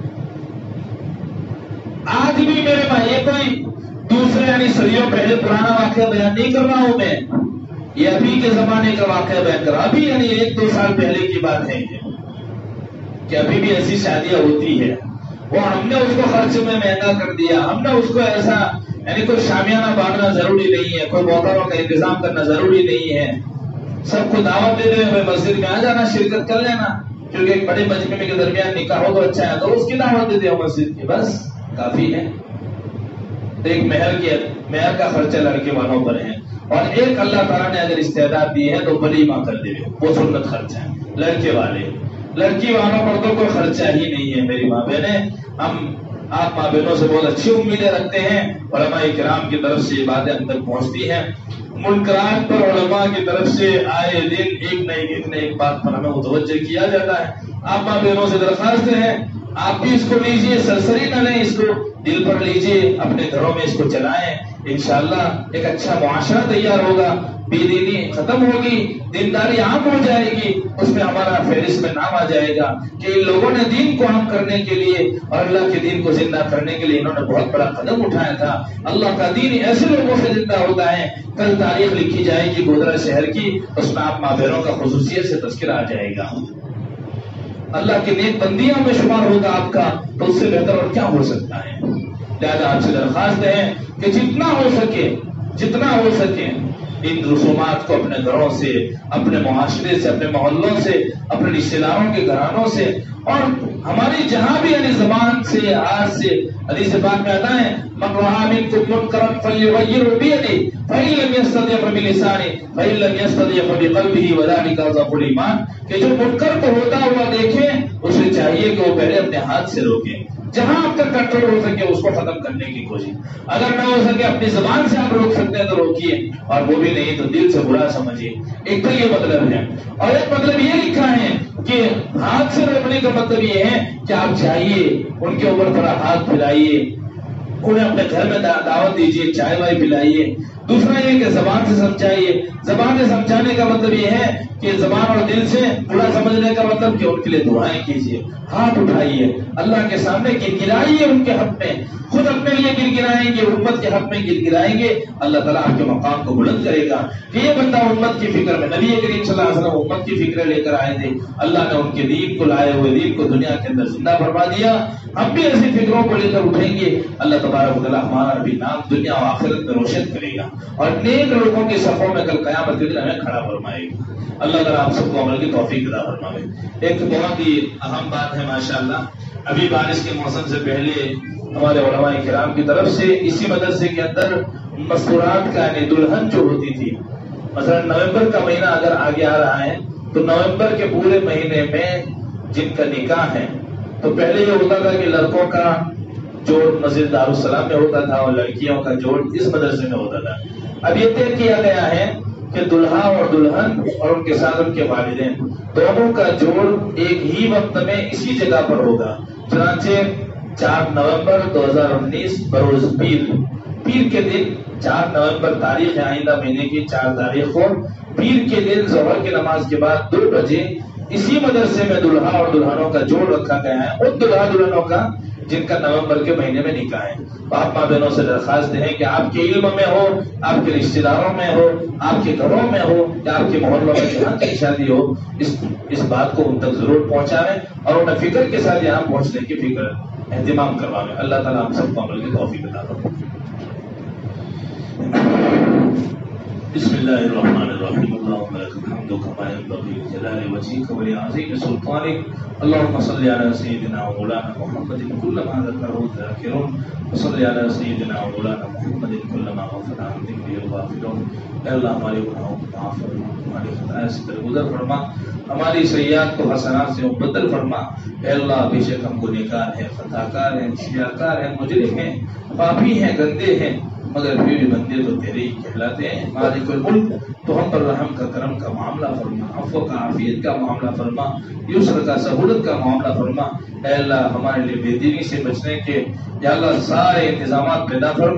آج بھی میرے بھائی کوئی دوسرے یعنی صدیوں پہلے پرانا واقعہ بیان نہیں کر رہا ہوں میں، یہ ابھی کے زمانے کا واقعہ بیان کر رہا. ابھی یعنی ایک دو سال پہلے کی بات ہے کہ ابھی بھی ایسی شادیاں ہوتی ہے اور ہم نے اس کو خرچ میں مہنگا کر دیا. ہم نے اس کو ایسا یعنی کوئی شامیانہ باندھنا ضروری نہیں ہے، کوئی موقعوں کا انتظام کرنا ضروری نہیں ہے. سب کو دعوت دے دیں بھائی مسجد میں آ جانا، شرکت کر لینا، کیونکہ ایک بڑے مجمع کے درمیان نکاح ہو تو اچھا ہے تو اس کی دعوت دے دیں مسجد کی، بس کافی ہے. ایک مہر کے مہر کا خرچہ لڑکے والوں پر ہے، اور ایک اللہ تعالیٰ نے اگر استعداد دی ہے تو ولیمہ کر دے، وہ سنت خرچہ ہے. لڑکے والے لڑکی والوں پر تو کوئی خرچہ ہی نہیں ہے. میری ماں بہنیں، ہم آپ ماں بہنوں سے بہت اچھی امیدیں رکھتے ہیں. علماء کرام کی طرف سے یہ باتیں ہم تک پہنچتی ہیں. منکرات پر علماء کی طرف سے آئے دن ایک نہ ایک نہ ایک بات پر ہمیں متوجہ کیا جاتا ہے. آپ ماں بہنوں سے درخواست ہے آپ بھی اس کو لیجئے، سرسری نہ لیں، اس کو دل پر لیجئے، اپنے گھروں میں اس کو چلائیں. انشاءاللہ ایک اچھا معاشرہ تیار ہوگا، بے دینی ختم ہوگی، دینداری عام ہو جائے گی. اس میں ہمارا فہرست میں نام آ جائے گا کہ ان لوگوں نے دین کو عام کرنے کے لیے اور اللہ کے دین کو زندہ کرنے کے لیے انہوں نے بہت بڑا قدم اٹھایا تھا. اللہ کا دین ایسے لوگوں سے زندہ ہوتا ہے، کل تاریخ لکھی جائے گی گودرا شہر کی، اس میں آپ ماں بہنوں کا خصوصیت سے تذکرہ آ جائے گا. اللہ کے نیک بندیوں میں شمار ہوگا آپ کا، تو اس سے بہتر اور کیا ہو سکتا ہے. لہٰذا آپ سے درخواست ہے کہ جتنا ہو سکے جتنا ہو سکے ان رسومات کو اپنے گھروں سے، اپنے معاشرے سے، اپنے محلوں سے، اپنے رشتے داروں کے گھرانوں سے، اور ہماری جہاں بھی یعنی زبان سے، آج سے حدیث پاک میں آتا ہے من رأى منكم منكرا فليغيره بيده فإن لم يستطع فبلسانه فإن لم يستطع فبقلبه وذلك أضعف الإيمان. کہ جو منکر کو ہوتا ہوا دیکھیں اسے چاہیے کہ وہ پہلے اپنے ہاتھ سے روکیں، جہاں آپ کا کنٹرول ہو سکے اس کو ختم کرنے کی کوشش. اگر نہ ہو سکے اپنی زبان سے آپ روک سکتے ہیں تو روکیے، اور وہ بھی نہیں تو دل سے برا سمجھیے. ایک تو یہ مطلب ہے، اور ایک مطلب یہ لکھا ہے کہ ہاتھ سے روکنے کا مطلب یہ ہے کہ آپ چاہیے ان کے اوپر تھوڑا ہاتھ پھیلائیے، انہیں اپنے گھر میں دعوت دیجیے، چائے وائے پلائیے. دوسرا یہ کہ زبان سے سمجھائیے. زبان سے سمجھانے کا مطلب یہ ہے کہ زبان اور دل سے برا سمجھنے کا مطلب کہ ان کے لیے دعائیں کیجیے، ہاتھ اٹھائیے، اللہ کے سامنے گڑگڑائیے ان کے حق میں. خود اپنے لیے گڑگڑائیں گے، امت کے حق میں گڑگڑائیں گے، اللہ تعالیٰ آپ کے مقام کو بلند کرے گا. کہ یہ بندہ امت کی فکر میں، نبی کریم صلی اللہ علیہ وسلم امت کی فکر لے کر آئے تھے، اللہ نے ان کے دین کو لائے ہوئے دین کو دنیا کے اندر زندہ فرما دیا. ہم بھی ایسی فکروں کو لے کر اٹھیں گے، اللہ تبارک و تعالیٰ ہمارا بھی نام دنیا و آخرت میں روشن کرے گا، اور نیک لوگوں کے صفوں میں کل قیامت کے دن ہمیں کھڑا فرمائے گا. اللہ تعالیٰ آپ سب کو عمل کی توفیق عطا فرمائے. ایک بہت ہی اہم بات ہے ماشاءاللہ، ابھی بارش کے موسم سے پہلے ہمارے علماء کرام کی طرف سے اسی مدرسے کے اندر مستورات کا یعنی دلہن جو ہوتی تھی، مثلا نومبر کا مہینہ اگر آگے آ رہا ہے تو نومبر کے پورے مہینے میں جن کا نکاح ہے تو پہلے یہ ہوتا تھا کہ لڑکوں کا جوڑ مسجد دارالسلام میں ہوتا تھا اور لڑکیوں کا جوڑ اس مدرسے میں ہوتا تھا. اب یہ طے کیا گیا ہے کہ دلہا اور دلہن اور ان کے ساتھ ان کے والدین دونوں کا جوڑ ایک ہی وقت میں اسی جگہ پر ہوگا. چنانچہ چار نومبر دو ہزار انیس بروز پیر پیر کے دن چار نومبر تاریخ آئندہ مہینے کی چار تاریخ کو پیر کے دن ظہر کی نماز کے بعد دو بجے اسی مدرسے میں دلہا اور دلہنوں کا جوڑ رکھا گیا ہے، ان دلہا دلہنوں کا جن کا نومبر کے مہینے میں نکاح ہے. آپ ماں بہنوں سے درخواست ہے کہ آپ کے علم میں ہو، آپ کے رشتے داروں میں ہو، آپ کے گھروں میں ہو یا آپ کے محلوں میں جہاں کی شادی ہو، اس اس بات کو ان تک ضرور پہنچائیں اور انہیں فکر کے ساتھ یہاں پہنچنے کی فکر اہتمام کروائیں. اللہ تعالیٰ ہم سب کو عمل کی توفیق عطا فرمائے. بسم اللہ الرحمن الرحیم. اللهم لك الحمد كما ينبغي لجلال وجهك ولعظيم سلطانك. اللهم صل على سيدنا ومولانا محمد كلما ذكره الذاكرون وصل على سيدنا ومولانا محمد كلما غفل عن ذكره الغافلون. اے اللہ ہمارے گناہوں کو معاف فرما، ہماری خطائیں سے درگزر فرما، ہماری سیئات کو حسنات سے مبدل فرما. اے اللہ بے شک ہم گنہگار ہیں، خطا کار ہیں، شیارکار ہیں، مجرم ہیں، پاپی ہیں، گندے ہیں، مگر پھر بھی بندے تو تیرے ہی کہلاتے ہیں. مالک الملک تو ہم پر رحم کا کرم کا معاملہ فرما، عفو کا عافیت کا معاملہ فرما، یسر کا سہولت کا معاملہ فرما. اے اللہ ہمارے لیے بے دینی سے بچنے کے یا اللہ سارے انتظامات پیدا فرما.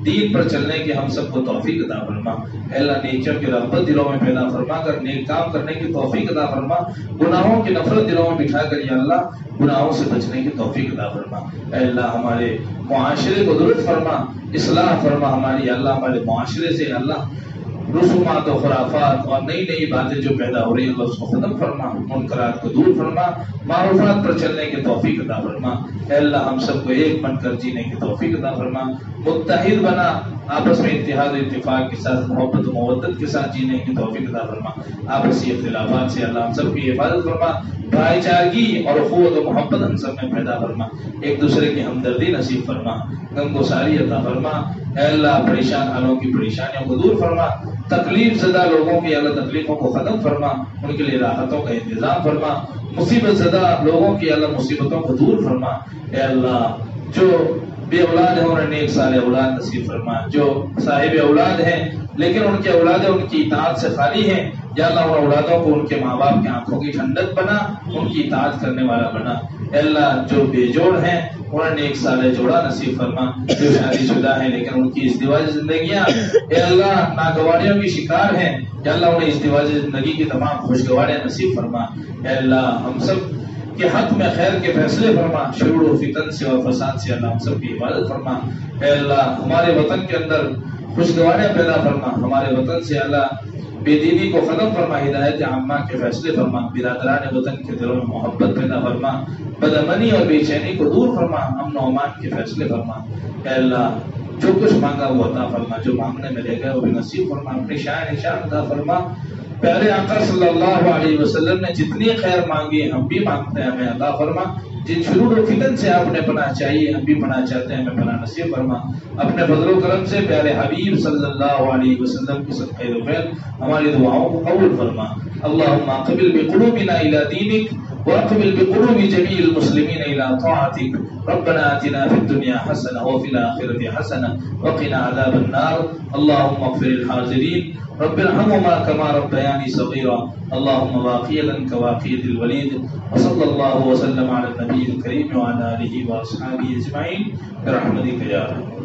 دین پر چلنے کی ہم سب کو توفیق عطا فرما۔ اے اللہ نیکیوں کی رغبت دلوں میں پیدا فرما کر نیک کام کرنے کی توفیق عطا فرما، گناہوں کی نفرت دلوں میں بٹھا کر یا اللہ گناہوں سے بچنے کی توفیق عطا فرما۔ اے اللہ ہمارے معاشرے کو درست فرما، اصلاح فرما ہماری اللہ، ہمارے معاشرے سے اللہ رسومات و خرافات اور نئی نئی باتیں جو پیدا ہو رہی ہیں اللہ اس کو ختم فرما، منکرات کو دور فرما، معروفات پر چلنے کی توفیق عطا فرما۔ اے اللہ ہم سب کو ایک بن کر جینے کی توفیق عطا فرما، متحد بنا، آپس میں اتحاد و اتفاق کے ساتھ محبت و مودت کے ساتھ جینے کی توفیق عطا فرما۔ آپسی اختلافات سے اللہ ہم سب کی حفاظت فرما، بھائی چارگی اور اخوت و محبت ہم سب میں پیدا فرما، ایک دوسرے کی ہمدردی نصیب فرما، غمگساری عطا فرما۔ اے اللہ پریشان حالوں کی پریشانیوں کو دور فرما، تکلیف زدہ لوگوں کی اللہ تکلیفوں کو ختم فرما، ان کے لیے راحتوں کا انتظام فرما، مصیبت زدہ لوگوں کی اللہ مصیبتوں کو دور فرما۔ اے اللہ جو بے اولاد ہیں انہیں نیک صالح اولاد نصیب فرما، جو صاحب اولاد ہیں لیکن ان کے اولادیں ان کی اطاعت سے خالی ہیں، یا اللہ ان اولادوں کو ان کے ماں باپ کی آنکھوں کی ٹھنڈک بنا، ان کی اطاعت کرنے والا بنا۔ اے اللہ جو بے جوڑ ہیں انہیں نیک صالح جوڑا نصیب فرما، جو شادی شدہ ہیں لیکن ان کی ازدواج زندگیاں اے اللہ ناگواریوں کی شکار ہیں، یا اللہ انہیں ازدواج زندگی کی تمام خوشگواریاں نصیب فرما۔ اے اللہ ہم سب کے حق میں خیر کے فیصلے فرما، شرور و فتن سے اور فساد سے اللہ ہم سب کی حفاظت فرما۔ اے اللہ ہمارے وطن کے اندر خوشگواریاں پیدا فرما، ہمارے وطن سے اللہ بے دینی کو ختم فرما، ہدایت عامہ کے فیصلے فرما، برادران وطن کے دلوں میں محبت پیدا فرما، بدامنی اور بے چینی کو دور فرما، امن و امان کے فیصلے فرما۔ اے اللہ جو کچھ مانگا وہ عطا فرما، جو مانگنے میں رہ گئے وہ بھی نصیب فرما، اپنی شان نشان عطا فرما۔ پیارے آقا صلی اللہ علیہ وسلم نے جتنی خیر مانگی ہم بھی مانگتے ہیں، ہمیں عطا فرما۔ جن شرور و فتن سے آپ نے پناہ چاہیے ہم بھی پناہ چاہتے ہیں، ہمیں پناہ نصیب فرما۔ اپنے فضل و کرم سے پیارے حبیب صلی اللہ علیہ وسلم کی صدقہ رفیع ہماری دعاؤں کو قبول فرما۔ اللہم اقبل بقلوبنا الى دینک واقبل بقلوب جميع المسلمين الى طاعتك ربنا آتنا في الدنيا حسنة وفي الآخرة حسنة وقنا عذاب النار اللهم اغفر الحاضرين رب ارحمهما كما ربياني صغيرا اللهم واقيا كواقية الوليد وصلى الله وسلم على النبي الكريم وعلى آله وأصحابه أجمعين برحمتك يا رب